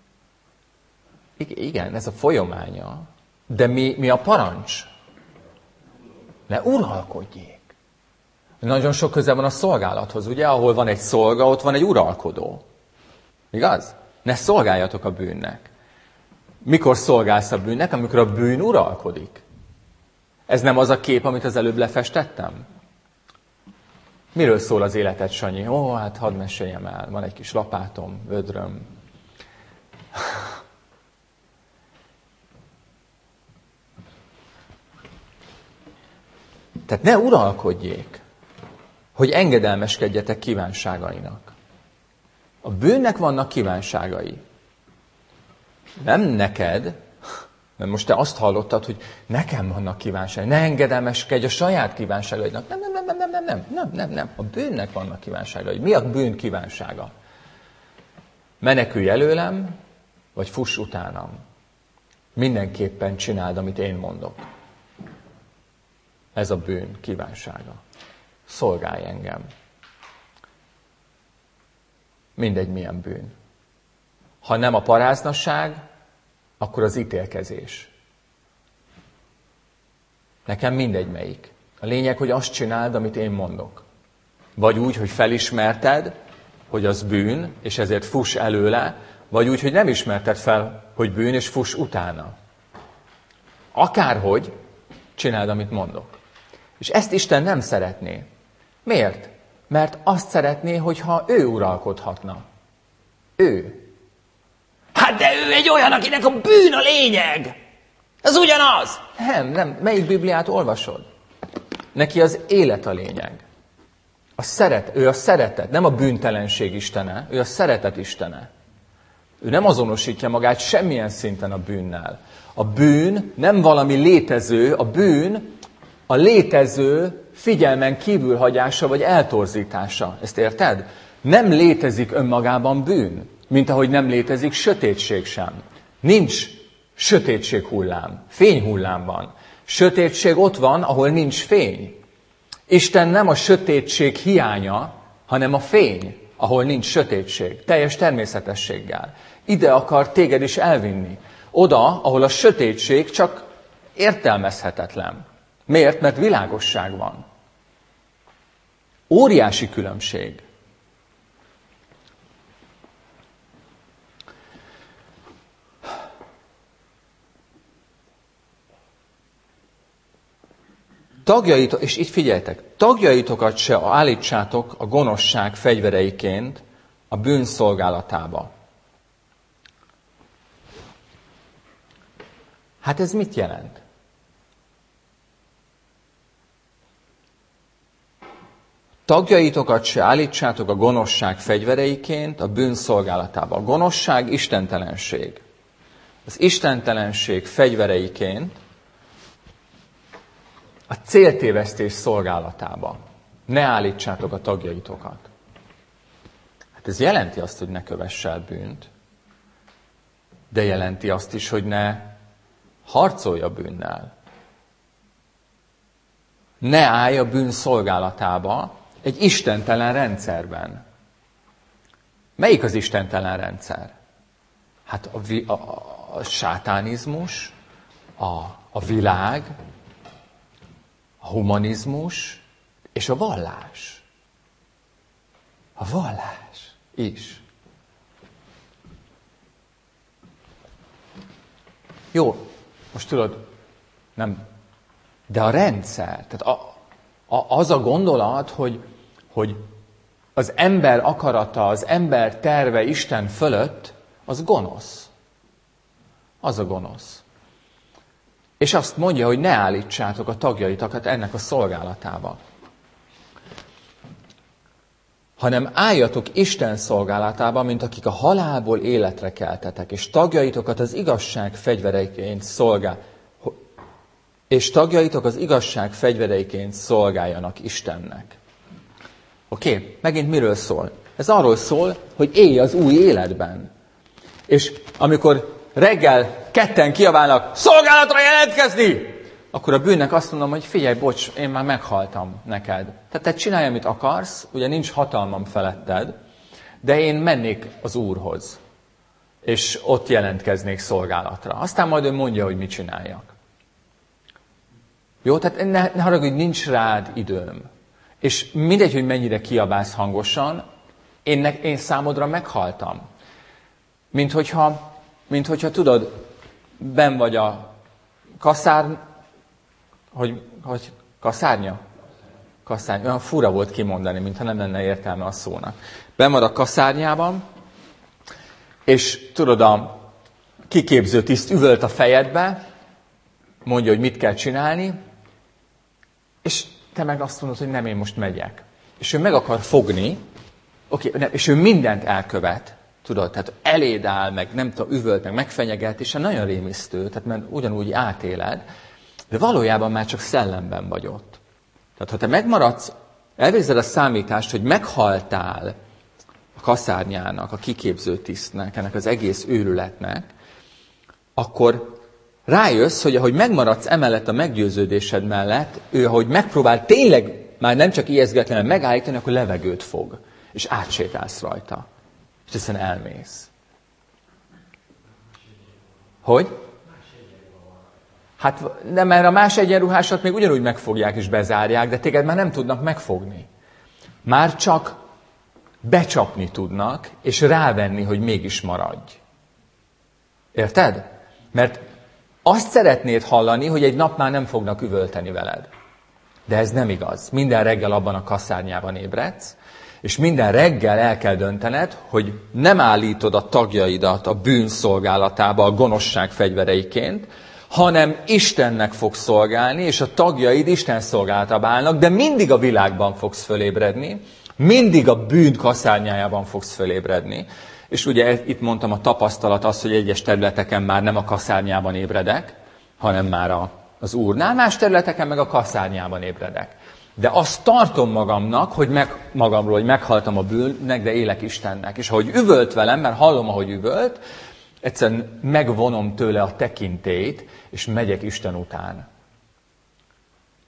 Igen, ez a folyamánya. De mi, mi a parancs? Ne uralkodjék. Nagyon sok köze van a szolgálathoz, ugye? Ahol van egy szolga, ott van egy uralkodó. Igaz? Ne szolgáljatok a bűnnek. Mikor szolgálsz a bűnnek? Amikor a bűn uralkodik. Ez nem az a kép, amit az előbb lefestettem? Miről szól az életed, Sanyi? Ó, hát hadd meséljem el. Van egy kis lapátom, vödröm. Tehát ne uralkodjék, hogy engedelmeskedjetek kívánságainak. A bűnnek vannak kívánságai. Nem neked, mert most te azt hallottad, hogy nekem vannak kívánságai. Ne engedelmeskedj a saját kívánságaidnak. Nem, nem, nem, nem, nem, nem, nem, nem, nem, nem. A bűnnek vannak kívánságai. Mi a bűn kívánsága? Menekülj előlem, vagy fuss utánam. Mindenképpen csináld, amit én mondok. Ez a bűn kívánsága. Szolgálj engem. Mindegy, milyen bűn. Ha nem a paráznasság, akkor az ítélkezés. Nekem mindegy melyik. A lényeg, hogy azt csináld, amit én mondok. Vagy úgy, hogy felismerted, hogy az bűn, és ezért fuss előle, vagy úgy, hogy nem ismerted fel, hogy bűn, és fuss utána. Akárhogy, csináld, amit mondok. És ezt Isten nem szeretné. Miért? Mert azt szeretné, hogyha ő uralkodhatna. Ő. Hát de ő egy olyan, akinek a bűn a lényeg. Ez ugyanaz. Nem, nem. Melyik Bibliát olvasod? Neki az élet a lényeg. A szeret, ő a szeretet, nem a bűntelenség istene, ő a szeretet istene. Ő nem azonosítja magát semmilyen szinten a bűnnel. A bűn nem valami létező, a bűn a létező figyelmen kívülhagyása vagy eltorzítása. Ezt érted? Nem létezik önmagában bűn, mint ahogy nem létezik sötétség sem. Nincs sötétség hullám, fényhullám van. Sötétség ott van, ahol nincs fény. Isten nem a sötétség hiánya, hanem a fény, ahol nincs sötétség, teljes természetességgel. Ide akar téged is elvinni. Oda, ahol a sötétség csak értelmezhetetlen. Miért? Mert világosság van. Óriási különbség. Tagjaitok, és itt figyeljetek, tagjaitokat se állítsátok a gonoszság fegyvereiként a bűn szolgálatába. Hát ez mit jelent? Tagjaitokat se állítsátok a gonoszság fegyvereiként a bűn szolgálatába. A gonoszság istentelenség. Az istentelenség fegyvereiként a céltévesztés szolgálatába. Ne állítsátok a tagjaitokat. Hát ez jelenti azt, hogy ne kövess el bűnt, de jelenti azt is, hogy ne harcolj a bűnnel. Ne állj a bűn szolgálatába egy istentelen rendszerben. Melyik az istentelen rendszer? Hát a, a, a sátánizmus, a, a világ, a humanizmus és a vallás. A vallás is. Jó, most tudod, nem, de a rendszer, tehát a, a, az a gondolat, hogy, hogy az ember akarata, az ember terve Isten fölött, az gonosz. Az a gonosz. És azt mondja, hogy ne állítsátok a tagjaitokat ennek a szolgálatába. Hanem álljatok Isten szolgálatába, mint akik a halálból életre keltetek, és tagjaitokat az igazság fegyvereiként szolgál, és tagjaitok az igazság fegyvereiként szolgáljanak Istennek. Oké? Okay? Megint miről szól? Ez arról szól, hogy élj az új életben. És amikor reggel ketten kiabálnak, szolgálatra jelentkezni! Akkor a bűnnek azt mondom, hogy figyelj, bocs, én már meghaltam neked. Tehát te csinálj, amit akarsz, ugye nincs hatalmam feletted, de én mennék az Úrhoz, és ott jelentkeznék szolgálatra. Aztán majd ő mondja, hogy mit csináljak. Jó, tehát ne, ne haragudj, nincs rád időm. És mindegy, hogy mennyire kiabálsz hangosan, én, ne, én számodra meghaltam. Mint hogyha, mint hogyha tudod, benn vagy a kaszár, hogy, hogy kaszárnya? Kaszárnya. Olyan fura volt kimondani, mintha nem lenne értelme a szónak. Benn vagy a kaszárnyában, és tudod, a kiképző tiszt üvölt a fejedbe, mondja, hogy mit kell csinálni, és te meg azt mondod, hogy nem, én most megyek. És ő meg akar fogni, oké, okay, és ő mindent elkövet, tudod, tehát eléd áll, meg nem tudom, üvölt, meg megfenyeget, és nagyon rémisztő, tehát mert ugyanúgy átéled, de valójában már csak szellemben vagy ott. Tehát ha te megmaradsz, elvégzed a számítást, hogy meghaltál a kaszárnyának, a kiképző tisztnek, ennek az egész őrületnek, akkor rájössz, hogy ahogy megmaradsz emellett a meggyőződésed mellett, ő, ahogy megpróbál tényleg már nem csak ijeszgetlenül megállítani, akkor levegőt fog, és átsétálsz rajta. És aztán elmész. Hogy? Hát nem, mert a más egyenruhásat még ugyanúgy megfogják és bezárják, de téged már nem tudnak megfogni. Már csak becsapni tudnak, és rávenni, hogy mégis maradj. Érted? Mert azt szeretnéd hallani, hogy egy nap már nem fognak üvölteni veled. De ez nem igaz. Minden reggel abban a kaszárnyában ébredsz, és minden reggel el kell döntened, hogy nem állítod a tagjaidat a bűn szolgálatába, a gonoszság fegyvereiként, hanem Istennek fogsz szolgálni, és a tagjaid Isten szolgálatába állnak, de mindig a világban fogsz fölébredni, mindig a bűn kaszárnyájában fogsz fölébredni. És ugye itt mondtam, a tapasztalat az, hogy egyes területeken már nem a kaszárnyában ébredek, hanem már a, az Úrnál, más területeken meg a kaszárnyában ébredek. De azt tartom magamnak, hogy meg, magamról, hogy meghaltam a bűnnek, de élek Istennek. És ahogy üvölt velem, mert hallom, ahogy üvölt, egyszerűen megvonom tőle a tekintélyt, és megyek Isten után.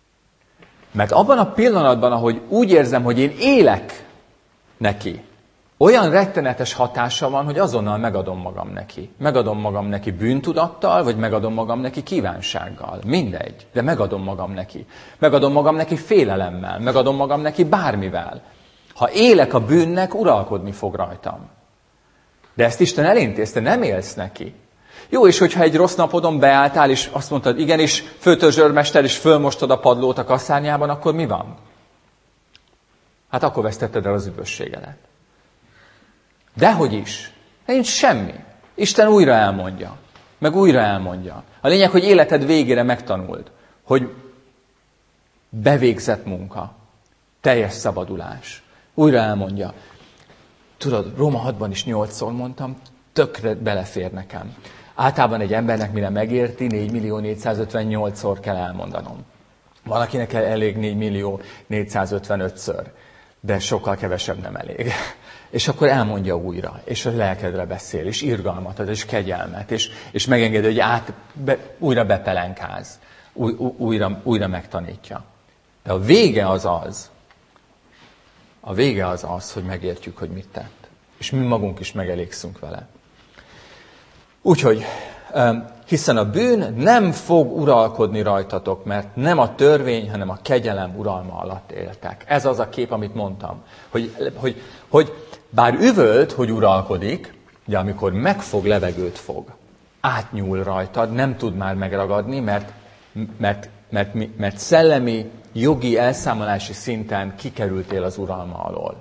Mert abban a pillanatban, ahogy úgy érzem, hogy én élek neki, olyan rettenetes hatása van, hogy azonnal megadom magam neki. Megadom magam neki bűntudattal, vagy megadom magam neki kívánsággal. Mindegy, de megadom magam neki. Megadom magam neki félelemmel, megadom magam neki bármivel. Ha élek a bűnnek, uralkodni fog rajtam. De ezt Isten elintézte, nem élsz neki. Jó, és hogyha egy rossz napodon beálltál, és azt mondtad, igen, és főtörzsőrmester, és fölmostad a padlót a kaszárnyában, akkor mi van? Hát akkor vesztetted el az üdvösségedet. Dehogy is. Nincs semmi. Isten újra elmondja. Meg újra elmondja. A lényeg, hogy életed végére megtanuld, hogy bevégzett munka, teljes szabadulás. Újra elmondja. Tudod, Róma hatban is nyolcszor mondtam, tökre belefér nekem. Általában egy embernek, mire megérti, négy millió négyszázötvennyolcszor kell elmondanom. Valakinek elég négy millió négyszázötvenötször, de sokkal kevesebb nem elég. És akkor elmondja újra, és a lelkedre beszél, és irgalmat ad, és kegyelmet, és, és megengedi, hogy át, be, újra bepelenkáz, új, újra, újra megtanítja. De a vége az az, a vége az az, hogy megértjük, hogy mit tett. És mi magunk is megelégszünk vele. Úgyhogy, hiszen a bűn nem fog uralkodni rajtatok, mert nem a törvény, hanem a kegyelem uralma alatt éltek. Ez az a kép, amit mondtam. Hogy, hogy, hogy bár üvölt, hogy uralkodik, de amikor megfog, levegőt fog. Átnyúl rajtad, nem tud már megragadni, mert, mert, mert, mert szellemi, jogi, elszámolási szinten kikerültél az uralma alól.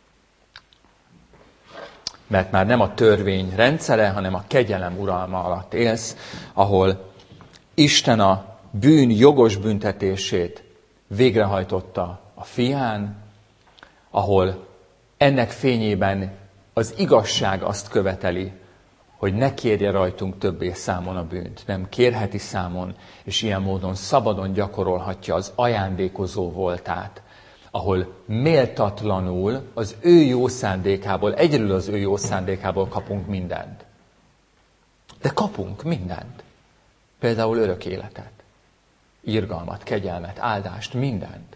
Mert már nem a törvény rendszere, hanem a kegyelem uralma alatt élsz, ahol Isten a bűn jogos büntetését végrehajtotta a fián, ahol ennek fényében az igazság azt követeli, hogy ne kérje rajtunk többé számon a bűnt. Nem kérheti számon, és ilyen módon szabadon gyakorolhatja az ajándékozó voltát, ahol méltatlanul az ő jó szándékából, egyedül az ő jó szándékából kapunk mindent. De kapunk mindent. Például örök életet, irgalmat, kegyelmet, áldást, mindent.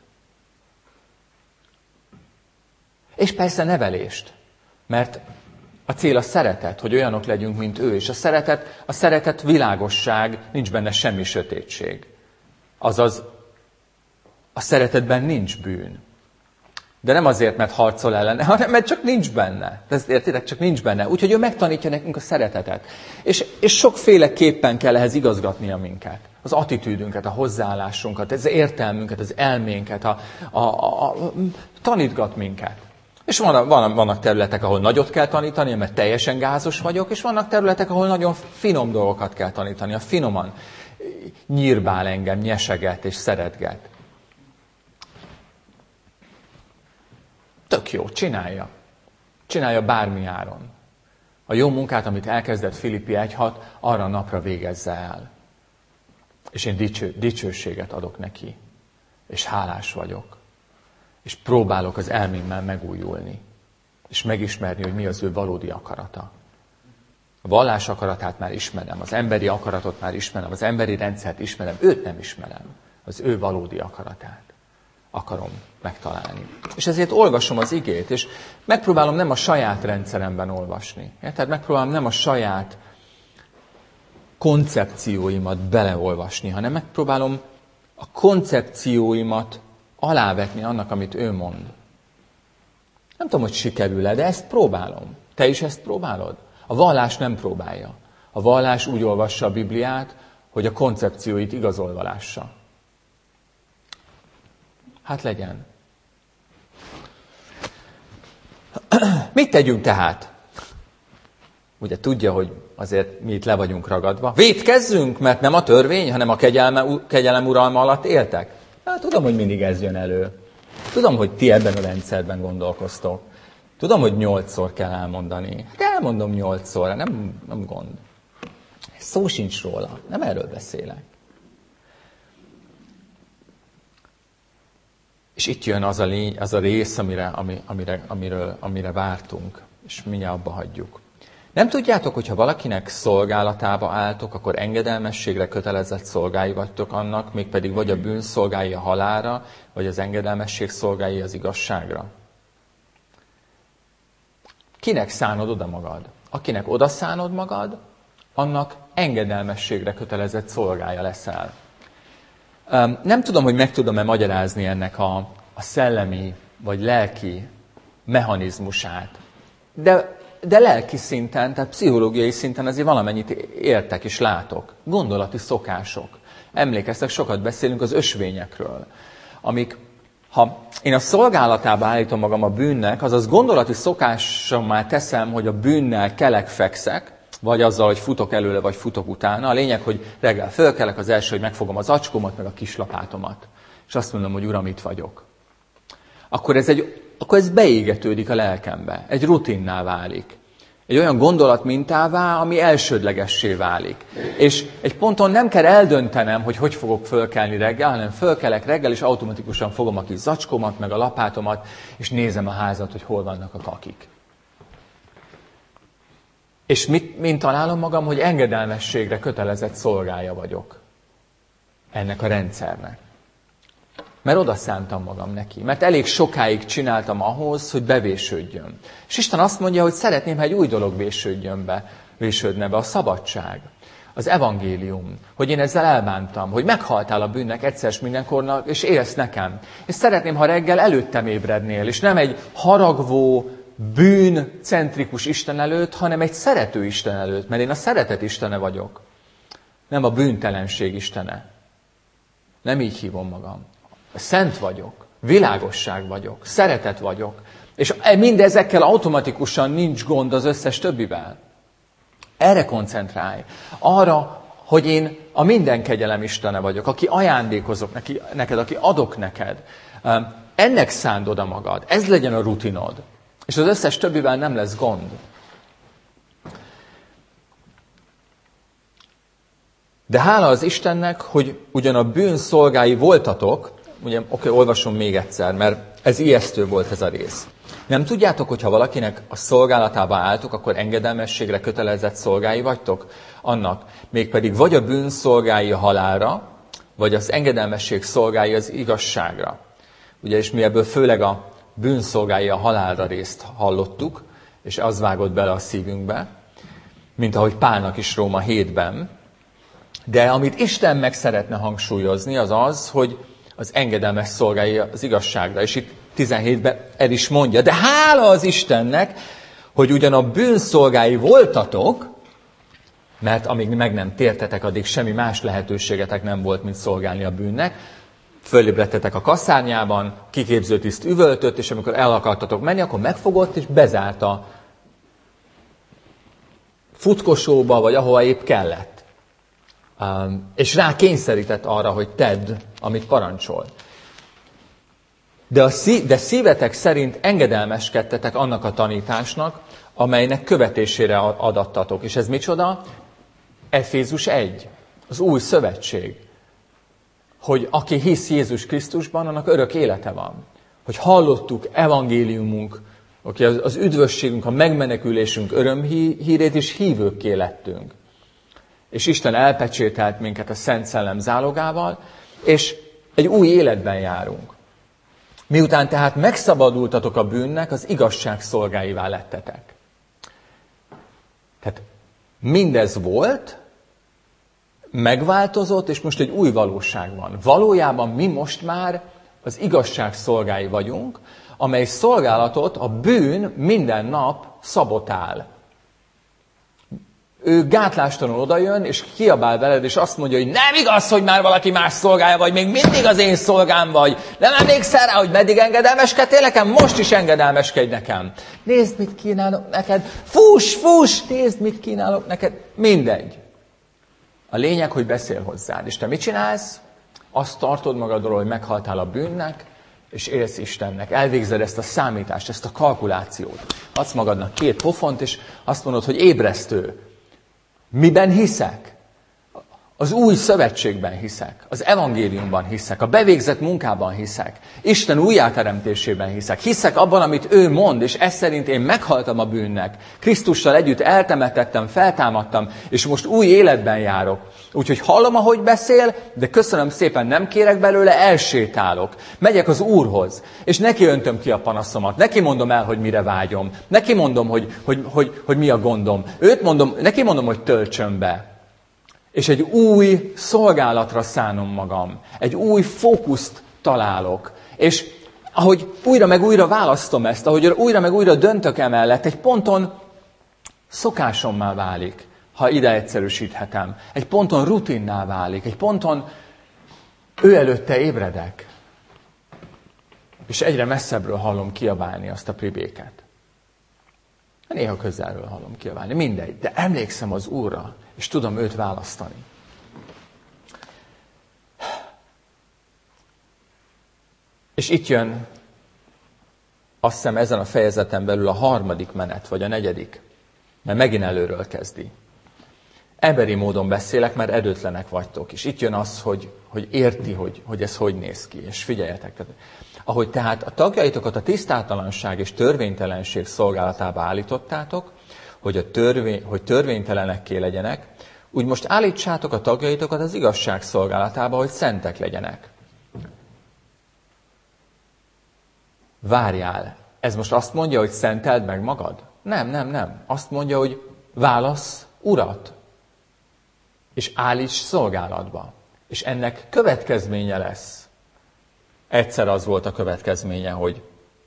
És persze nevelést, mert a cél a szeretet, hogy olyanok legyünk, mint ő. És a szeretet, a szeretet világosság, nincs benne semmi sötétség. Azaz, a szeretetben nincs bűn. De nem azért, mert harcol ellene, hanem mert csak nincs benne. Ezt értitek? Csak nincs benne. Úgyhogy ő megtanítja nekünk a szeretetet. És, és sokféleképpen kell ehhez igazgatnia minket. Az attitűdünket, a hozzáállásunkat, az értelmünket, az elménket, a, a, a, a, tanítgat minket. És van, van, vannak területek, ahol nagyot kell tanítani, mert teljesen gázos vagyok, és vannak területek, ahol nagyon finom dolgokat kell tanítani. A finoman nyírbál engem, nyeseget és szeretget. Tök jó, csinálja. Csinálja bármi áron. A jó munkát, amit elkezdett Filippi egy hat, arra a napra végezze el. És én dicső, dicsőséget adok neki. És hálás vagyok. És próbálok az elmémmel megújulni. És megismerni, hogy mi az ő valódi akarata. A vallás akaratát már ismerem, az emberi akaratot már ismerem, az emberi rendszert ismerem, őt nem ismerem. Az ő valódi akaratát akarom megtalálni. És ezért olvasom az igét, és megpróbálom nem a saját rendszeremben olvasni. Tehát megpróbálom nem a saját koncepcióimat beleolvasni, hanem megpróbálom a koncepcióimat alávetni annak, amit ő mond. Nem tudom, hogy sikerül-e, de ezt próbálom. Te is ezt próbálod? A vallás nem próbálja. A vallás úgy olvassa a Bibliát, hogy a koncepcióit igazolva lássa. Hát legyen. Mit tegyünk tehát? Ugye tudja, hogy azért mi itt le vagyunk ragadva. Vétkezzünk, mert nem a törvény, hanem a kegyelme, kegyelem uralma alatt éltek. Hát, tudom, hogy mindig ez jön elő. Tudom, hogy ti ebben a rendszerben gondolkoztok. Tudom, hogy nyolcszor kell elmondani. Hát elmondom nyolcszor, nem, nem gond. Szó sincs róla, nem erről beszélek. És itt jön az a, lény, az a rész, amire, ami, amire, amiről, amire vártunk, és mindjárt abba hagyjuk. Nem tudjátok, hogyha valakinek szolgálatába álltok, akkor engedelmességre kötelezett szolgái vagytok annak, mégpedig vagy a bűn szolgái a halálra, vagy az engedelmesség szolgái az igazságra. kinek szánod oda magad? Akinek oda szánod magad, annak engedelmességre kötelezett szolgája leszel. Nem tudom, hogy meg tudom-e magyarázni ennek a, a szellemi vagy lelki mechanizmusát, de, de lelki szinten, tehát pszichológiai szinten azért valamennyit értek és látok. Gondolati szokások. Emlékeztek, sokat beszélünk az ösvényekről, amik, ha én a szolgálatába állítom magam a bűnnek, azaz gondolati szokásommá teszem, hogy a bűnnel kelek fekszek, vagy azzal, hogy futok előle, vagy futok utána. A lényeg, hogy reggel fölkelek, az első, hogy megfogom az acskómat, meg a kislapátomat. És azt mondom, hogy Uram, itt vagyok. Akkor ez, egy, akkor ez beégetődik a lelkembe. Egy rutinná válik. Egy olyan gondolatmintává, ami elsődlegessé válik. És egy ponton nem kell eldöntenem, hogy hogy fogok fölkelni reggel, hanem fölkelek reggel, és automatikusan fogom a kis zacskómat, meg a lapátomat, és nézem a házat, hogy hol vannak a kakik. És mit, mint találom magam, hogy engedelmességre kötelezett szolgája vagyok ennek a rendszernek. Mert oda szántam magam neki. Mert elég sokáig csináltam ahhoz, hogy bevésődjön. És Isten azt mondja, hogy szeretném, ha egy új dolog vésődjön be, vésődne be, a szabadság, az evangélium, hogy én ezzel elbántam, hogy meghaltál a bűnnek egyszer s mindenkornak, és élsz nekem. És szeretném, ha reggel előttem ébrednél, és nem egy haragvó, bűncentrikus Isten előtt, hanem egy szerető Isten előtt, mert én a szeretet Istene vagyok. Nem a bűntelenség Istene. Nem így hívom magam. Szent vagyok, világosság vagyok, szeretet vagyok. És mindezekkel automatikusan nincs gond az összes többivel. Erre koncentrálj. Arra, hogy én a minden kegyelem Istene vagyok, aki ajándékozok neki, neked, aki adok neked. Ennek szánd oda magad. Ez legyen a rutinod. És az összes többivel nem lesz gond. De hála az Istennek, hogy ugyan a bűn szolgái voltatok, ugye, oké, olvasom még egyszer, mert ez ijesztő volt ez a rész. Nem tudjátok, hogy ha valakinek a szolgálatába álltok, akkor engedelmességre kötelezett szolgái vagytok? Annak mégpedig vagy a bűn szolgái a halálra, vagy az engedelmesség szolgái az igazságra. Ugye, és mi ebből főleg a bűn szolgái a halálra részt hallottuk, és az vágott bele a szívünkbe, mint ahogy Pálnak is Róma hétben. De amit Isten meg szeretne hangsúlyozni, az az, hogy az engedelmes szolgái az igazságra. És itt tizenhétben el is mondja, de hála az Istennek, hogy ugyan a bűn szolgái voltatok, mert amíg meg nem tértetek, addig semmi más lehetőségetek nem volt, mint szolgálni a bűnnek. Fölébredtetek a kaszárnyában, kiképzőtiszt üvöltött, és amikor el akartatok menni, akkor megfogott, és bezárta futkosóba, vagy ahova épp kellett. Um, és rá kényszerített arra, hogy tedd, amit parancsol. De, a szí- de szívetek szerint engedelmeskedtetek annak a tanításnak, amelynek követésére adattatok. És ez micsoda? Efézus egy, az új szövetség. Hogy aki hisz Jézus Krisztusban, annak örök élete van. Hogy hallottuk evangéliumunk, az üdvösségünk, a megmenekülésünk örömhírét, és hívőkké lettünk. És Isten elpecsételt minket a Szent Szellem zálogával, és egy új életben járunk. Miután tehát megszabadultatok a bűnnek, az igazság szolgáivá lettetek. Tehát mindez volt, megváltozott, és most egy új valóság van. Valójában mi most már az igazság szolgái vagyunk, amely szolgálatot a bűn minden nap szabotál. Ő gátlástalanul odajön, és kiabál veled, és azt mondja, hogy nem igaz, hogy már valaki más szolgája vagy, még mindig az én szolgám vagy. Nem emlékszel rá, hogy meddig engedelmeskedtél nekem? Most is engedelmeskedj nekem. Nézd, mit kínálok neked. Fuss, fuss, nézd, mit kínálok neked. Mindegy. A lényeg, hogy beszél hozzád. És te mit csinálsz? Azt tartod magadról, hogy meghaltál a bűnnek, és élsz Istennek. Elvégzed ezt a számítást, ezt a kalkulációt. Adsz magadnak két pofont, és azt mondod, hogy ébresztő. Miben hiszek? Az új szövetségben hiszek, az evangéliumban hiszek, a bevégzett munkában hiszek, Isten újjáteremtésében hiszek, hiszek abban, amit ő mond, és ez szerint én meghaltam a bűnnek, Krisztussal együtt eltemetettem, feltámadtam, és most új életben járok. Úgyhogy hallom, ahogy beszél, de köszönöm szépen, nem kérek belőle, elsétálok. Megyek az Úrhoz, és neki öntöm ki a panaszomat, neki mondom el, hogy mire vágyom, neki mondom, hogy, hogy, hogy, hogy mi a gondom, őt mondom, neki mondom, hogy töltsön be. És egy új szolgálatra szánom magam. Egy új fókuszt találok. És ahogy újra meg újra választom ezt, ahogy újra meg újra döntök emellett, egy ponton szokásommá válik, ha ide egyszerűsíthetem. Egy ponton rutinná válik. Egy ponton ő előtte ébredek. És egyre messzebbről hallom kiabálni azt a pribéket. Néha közelről hallom kiabálni. Mindegy. De emlékszem az Úrra. És tudom őt választani. És itt jön, azt hiszem ezen a fejezeten belül a harmadik menet, vagy a negyedik, mert megint előről kezdi. Emberi módon beszélek, mert erőtlenek vagytok. És itt jön az, hogy, hogy érti, hogy, hogy ez hogy néz ki. És figyeljetek. Ahogy tehát a tagjaitokat a tisztátalanság és törvénytelenség szolgálatába állítottátok, hogy, a törvény, hogy törvénytelenekké legyenek, úgy most állítsátok a tagjaitokat az igazság szolgálatába, hogy szentek legyenek. Várjál, ez most azt mondja, hogy szenteld meg magad? Nem, nem, nem. Azt mondja, hogy válasz Urat, és állíts szolgálatba. És ennek következménye lesz. Egyszer az volt a következménye, hogy,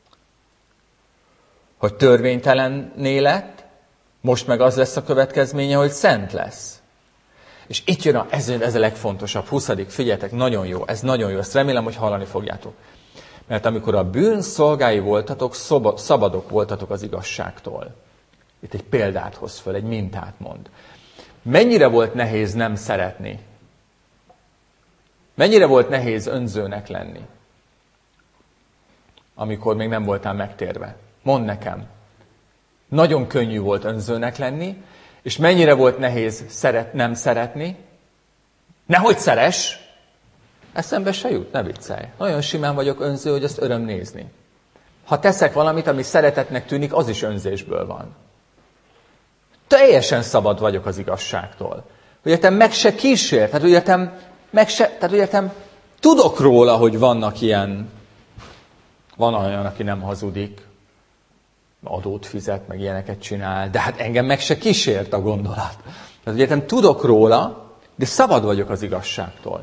hogy törvénytelenné lett, most meg az lesz a következménye, hogy szent lesz. És itt jön a, ez, ez a legfontosabb, huszadik, figyeljetek, nagyon jó, ez nagyon jó, ezt remélem, hogy hallani fogjátok. Mert amikor a bűn szolgái voltatok, szoba, szabadok voltatok az igazságtól. Itt egy példát hoz föl, egy mintát mond. Mennyire volt nehéz nem szeretni? Mennyire volt nehéz önzőnek lenni? Amikor még nem voltál megtérve. Mondd nekem. Nagyon könnyű volt önzőnek lenni, és mennyire volt nehéz szeret, nem szeretni. Nehogy szeress! Eszembe se jut, ne viccelj. Nagyon simán vagyok önző, hogy azt öröm nézni. Ha teszek valamit, ami szeretetnek tűnik, az is önzésből van. Teljesen szabad vagyok az igazságtól. Hogy értem, meg se kísért. Tehát, hogy értem, meg se, tehát, hogy értem, tudok róla, hogy vannak ilyen, van olyan, aki nem hazudik, adót fizet, meg ilyeneket csinál, de hát engem meg se kísért a gondolat. Tehát, hogy értem, tudok róla, de szabad vagyok az igazságtól.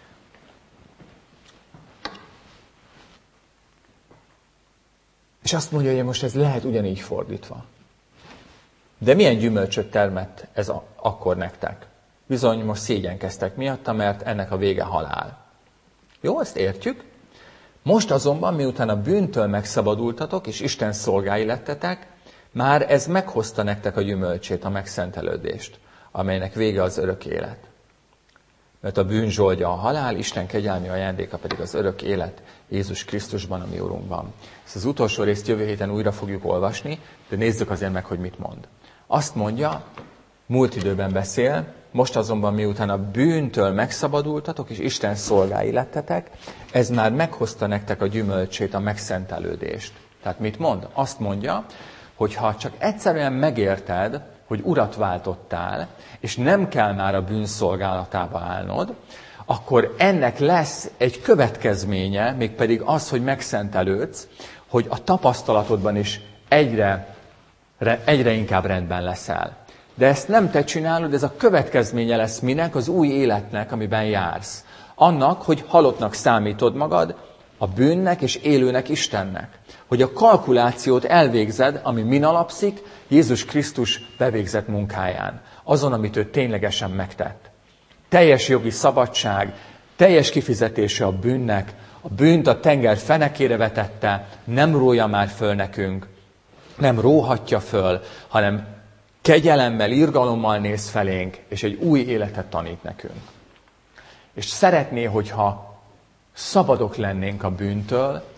És azt mondja, hogy most ez lehet ugyanígy fordítva. De milyen gyümölcsöt termett ez a, akkor nektek? Bizony, most szégyenkeztek miatta, mert ennek a vége halál. Jó, ezt értjük. Most azonban, miután a bűntől megszabadultatok, és Isten szolgái lettetek, már ez meghozta nektek a gyümölcsét, a megszentelődést, amelynek vége az örök élet. Mert a bűn zsoldja a halál, Isten kegyelmi ajándéka pedig az örök élet Jézus Krisztusban, a mi Urunkban. Ezt az utolsó részt jövő héten újra fogjuk olvasni, de nézzük azért meg, hogy mit mond. Azt mondja, múlt időben beszél, most azonban miután a bűntől megszabadultatok, és Isten szolgái lettetek, ez már meghozta nektek a gyümölcsét, a megszentelődést. Tehát mit mond? Azt mondja, hogy ha csak egyszerűen megérted, hogy urat váltottál, és nem kell már a bűn szolgálatába állnod, akkor ennek lesz egy következménye, mégpedig az, hogy megszentelődsz, hogy a tapasztalatodban is egyre, egyre inkább rendben leszel. De ezt nem te csinálod, ez a következménye lesz minek? Az új életnek, amiben jársz. Annak, hogy halottnak számítod magad, a bűnnek és élőnek Istennek. Hogy a kalkulációt elvégzed, ami min alapszik? Jézus Krisztus bevégzett munkáján. Azon, amit ő ténylegesen megtett. Teljes jogi szabadság, teljes kifizetése a bűnnek, a bűnt a tenger fenekére vetette, nem rója már föl nekünk, nem róhatja föl, hanem kegyelemmel, irgalommal néz felénk, és egy új életet tanít nekünk. És szeretné, hogyha szabadok lennénk a bűntől,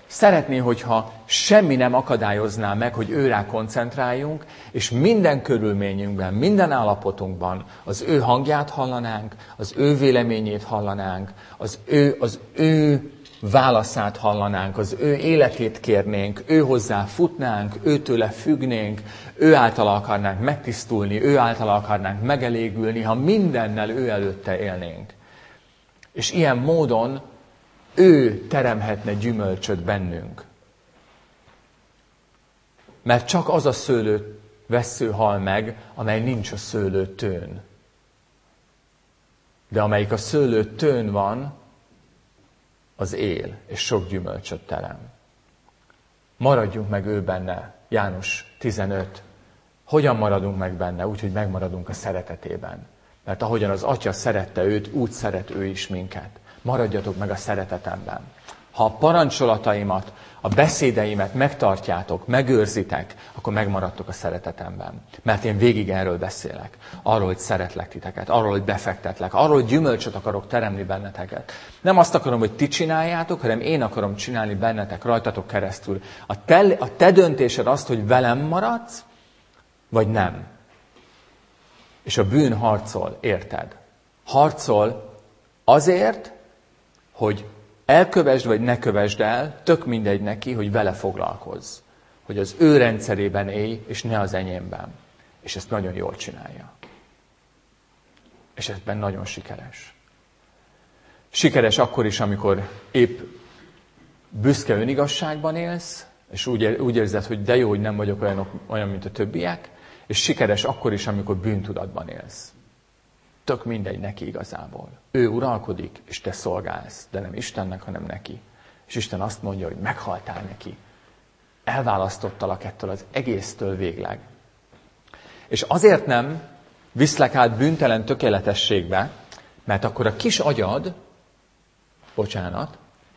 Szeretné, hogyha semmi nem akadályozná meg, hogy őrá koncentráljunk, és minden körülményünkben, minden állapotunkban az ő hangját hallanánk, az ő véleményét hallanánk, az ő, az ő válaszát hallanánk, az ő életét kérnénk, ő hozzá futnánk, őtőle függnénk, ő által akarnánk megtisztulni, ő által akarnánk megelégülni, ha mindennel ő előtte élnénk. És ilyen módon ő teremhetne gyümölcsöt bennünk. Mert csak az a szőlő vessző hal meg, amely nincs a szőlőtőn. De amelyik a szőlőtőn van, az él, és sok gyümölcsöt terem. Maradjunk meg ő benne. János tizenöt. Hogyan maradunk meg benne? Úgy, hogy megmaradunk a szeretetében. Mert ahogyan az Atya szerette őt, úgy szeret ő is minket. Maradjatok meg a szeretetemben. Ha a parancsolataimat, a beszédeimet megtartjátok, megőrzitek, akkor megmaradtok a szeretetemben. Mert én végig erről beszélek. Arról, hogy szeretlek titeket, arról, hogy befektetlek, arról, hogy gyümölcsöt akarok teremni benneteket. Nem azt akarom, hogy ti csináljátok, hanem én akarom csinálni bennetek, rajtatok keresztül. A te, a te döntésed azt, hogy velem maradsz, vagy nem. És a bűn harcol, érted? Harcol azért, hogy elkövesd vagy ne kövesd el, tök mindegy neki, hogy vele foglalkozz. Hogy az ő rendszerében élj, és ne az enyémben. És ezt nagyon jól csinálja. És ebben nagyon sikeres. Sikeres akkor is, amikor épp büszke önigazságban élsz, és úgy, úgy érzed, hogy de jó, hogy nem vagyok olyan, olyan, mint a többiek, és sikeres akkor is, amikor bűntudatban élsz. Tök mindegy neki igazából. Ő uralkodik, és te szolgálsz, de nem Istennek, hanem neki. És Isten azt mondja, hogy meghaltál neki. Elválasztottalak ettől az egésztől végleg. És azért nem viszlek át bűntelen tökéletességbe, mert akkor a kis agyad, bocsánat,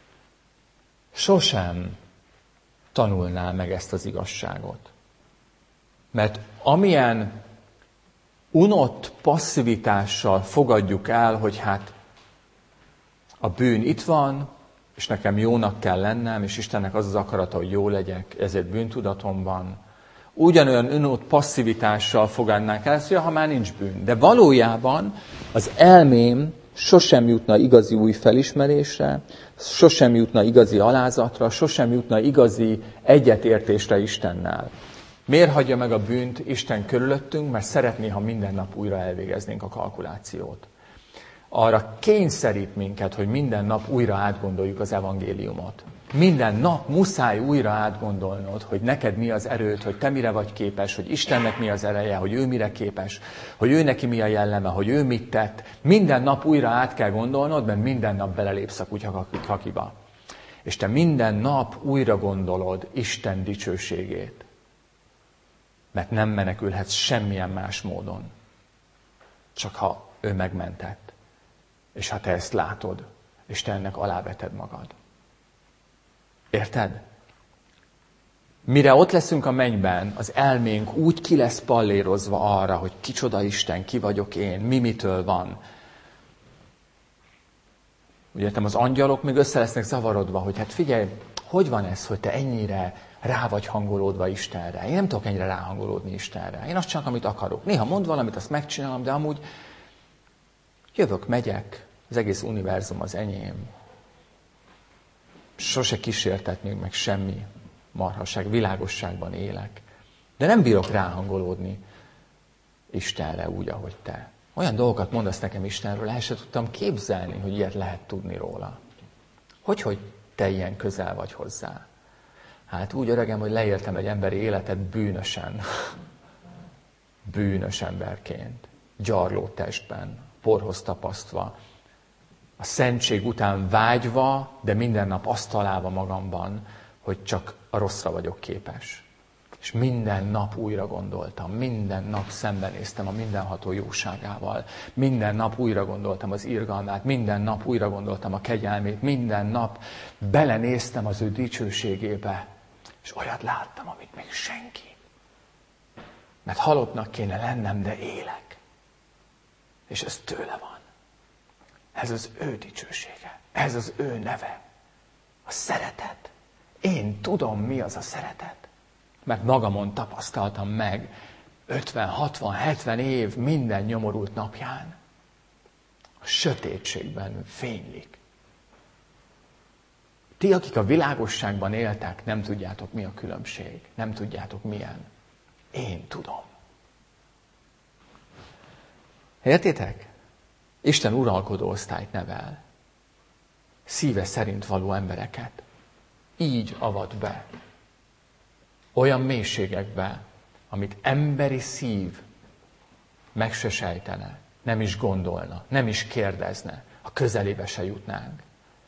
sosem tanulná meg ezt az igazságot. Mert amilyen unott passzivitással fogadjuk el, hogy hát a bűn itt van, és nekem jónak kell lennem, és Istennek az az akarata, hogy jó legyek, ezért bűntudatom van. Ugyanolyan unott passzivitással fogadnánk el, hogy ha már nincs bűn. De valójában az elmém sosem jutna igazi új felismerésre, sosem jutna igazi alázatra, sosem jutna igazi egyetértésre Istennel. Miért hagyja meg a bűnt Isten körülöttünk? Mert szeretné, ha minden nap újra elvégeznénk a kalkulációt. Arra kényszerít minket, hogy minden nap újra átgondoljuk az evangéliumot. Minden nap muszáj újra átgondolnod, hogy neked mi az erőd, hogy te mire vagy képes, hogy Istennek mi az ereje, hogy ő mire képes, hogy ő neki mi a jelleme, hogy ő mit tett. Minden nap újra át kell gondolnod, mert minden nap belelépsz a kutyahakiba. És te minden nap újra gondolod Isten dicsőségét. Mert nem menekülhetsz semmilyen más módon. Csak ha ő megmentett. És ha te ezt látod, és te ennek aláveted magad. Érted? Mire ott leszünk a mennyben, az elménk úgy ki lesz pallérozva arra, hogy kicsoda Isten, ki vagyok én, mi mitől van. Ugye értem, az angyalok még össze lesznek zavarodva, hogy hát figyelj, hogy van ez, hogy te ennyire rá vagy hangolódva Istenre. Én nem tudok ennyire ráhangolódni Istenre. Én azt csinálok, amit akarok. Néha mond valamit, azt megcsinálom, de amúgy jövök, megyek, az egész univerzum az enyém. Sose kísértett még meg semmi marhaság, világosságban élek. De nem bírok ráhangolódni Istenre úgy, ahogy te. Olyan dolgokat mondasz nekem Istenről, el sem tudtam képzelni, hogy ilyet lehet tudni róla. Hogy, hogy te ilyen közel vagy hozzá? Hát úgy, öregem, hogy leéltem egy emberi életet bűnösen. Bűnös emberként. Gyarló testben, porhoz tapasztva. A szentség után vágyva, de minden nap azt találva magamban, hogy csak a rosszra vagyok képes. És minden nap újra gondoltam, minden nap szembenéztem a mindenható jóságával, minden nap újra gondoltam az irgalmát, minden nap újra gondoltam a kegyelmét, minden nap belenéztem az ő dicsőségébe, és olyat láttam, amit még senki. Mert halottnak kéne lennem, de élek. És ez tőle van. Ez az ő dicsősége, ez az ő neve, a szeretet. Én tudom, mi az a szeretet. Mert magamon tapasztaltam meg ötven, hatvan, hetven év minden nyomorult napján. A sötétségben fénylik. Ti, akik a világosságban éltek, nem tudjátok, mi a különbség. Nem tudjátok, milyen. Én tudom. Értitek? Isten uralkodó osztályt nevel. Szíve szerint való embereket. Így avat be. Olyan mélységekbe, amit emberi szív meg se sejtene, nem is gondolna, nem is kérdezne, a közelébe se jutnánk.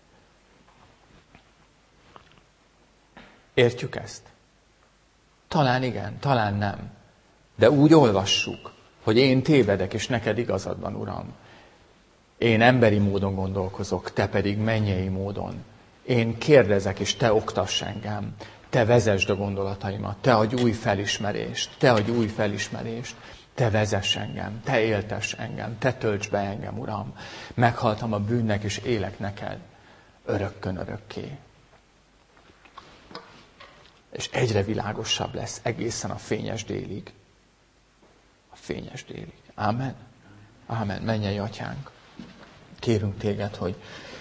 Értjük ezt? Talán igen, talán nem. De úgy olvassuk, hogy én tévedek, és neked igazad van, Uram. Én emberi módon gondolkozok, te pedig mennyei módon. Én kérdezek, és te oktass engem. Te vezesd a gondolataimat, te adj új felismerést, te adj új felismerést. Te vezess engem, te éltess engem, te tölts be engem, Uram. Meghaltam a bűnnek, és élek neked örökkön örökké. És egyre világosabb lesz egészen a fényes délig. A fényes délig. Ámen? Ámen. Mennyei Atyánk. Kérünk téged, hogy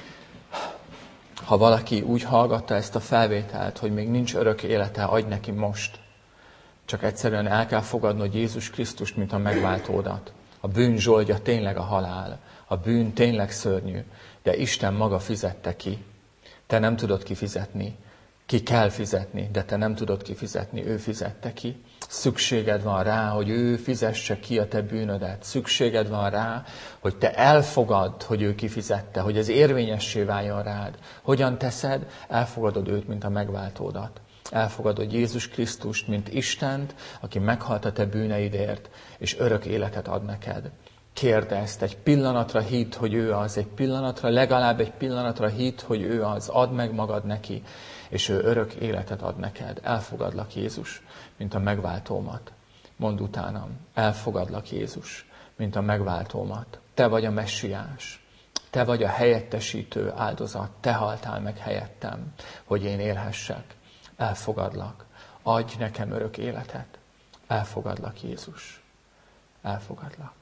ha valaki úgy hallgatta ezt a felvételt, hogy még nincs örök élete, adj neki most. Csak egyszerűen el kell fogadnod Jézus Krisztust, mint a megváltódat. A bűn zsoldja tényleg a halál. A bűn tényleg szörnyű, de Isten maga fizette ki. Te nem tudod kifizetni. Ki kell fizetni, de te nem tudod kifizetni, ő fizette ki. Szükséged van rá, hogy ő fizesse ki a te bűnödet. Szükséged van rá, hogy te elfogadd, hogy ő kifizette, hogy ez érvényessé váljon rád. Hogyan teszed? Elfogadod őt, mint a megváltódat. Elfogadod Jézus Krisztust, mint Istent, aki meghalt a te bűneidért, és örök életet ad neked. Kérd ezt, egy pillanatra hidd, hogy ő az, egy pillanatra, legalább egy pillanatra hidd, hogy ő az, add meg magad neki, és ő örök életet ad neked. Elfogadlak, Jézus, mint a megváltómat. Mondd utánam, elfogadlak, Jézus, mint a megváltómat. Te vagy a messiás, te vagy a helyettesítő áldozat, te haltál meg helyettem, hogy én élhessek. Elfogadlak, adj nekem örök életet. Elfogadlak, Jézus, elfogadlak.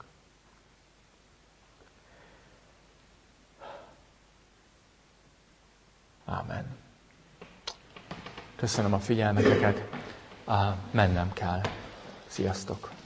Ámen. Köszönöm a figyelmeteket. Mennem kell. Sziasztok!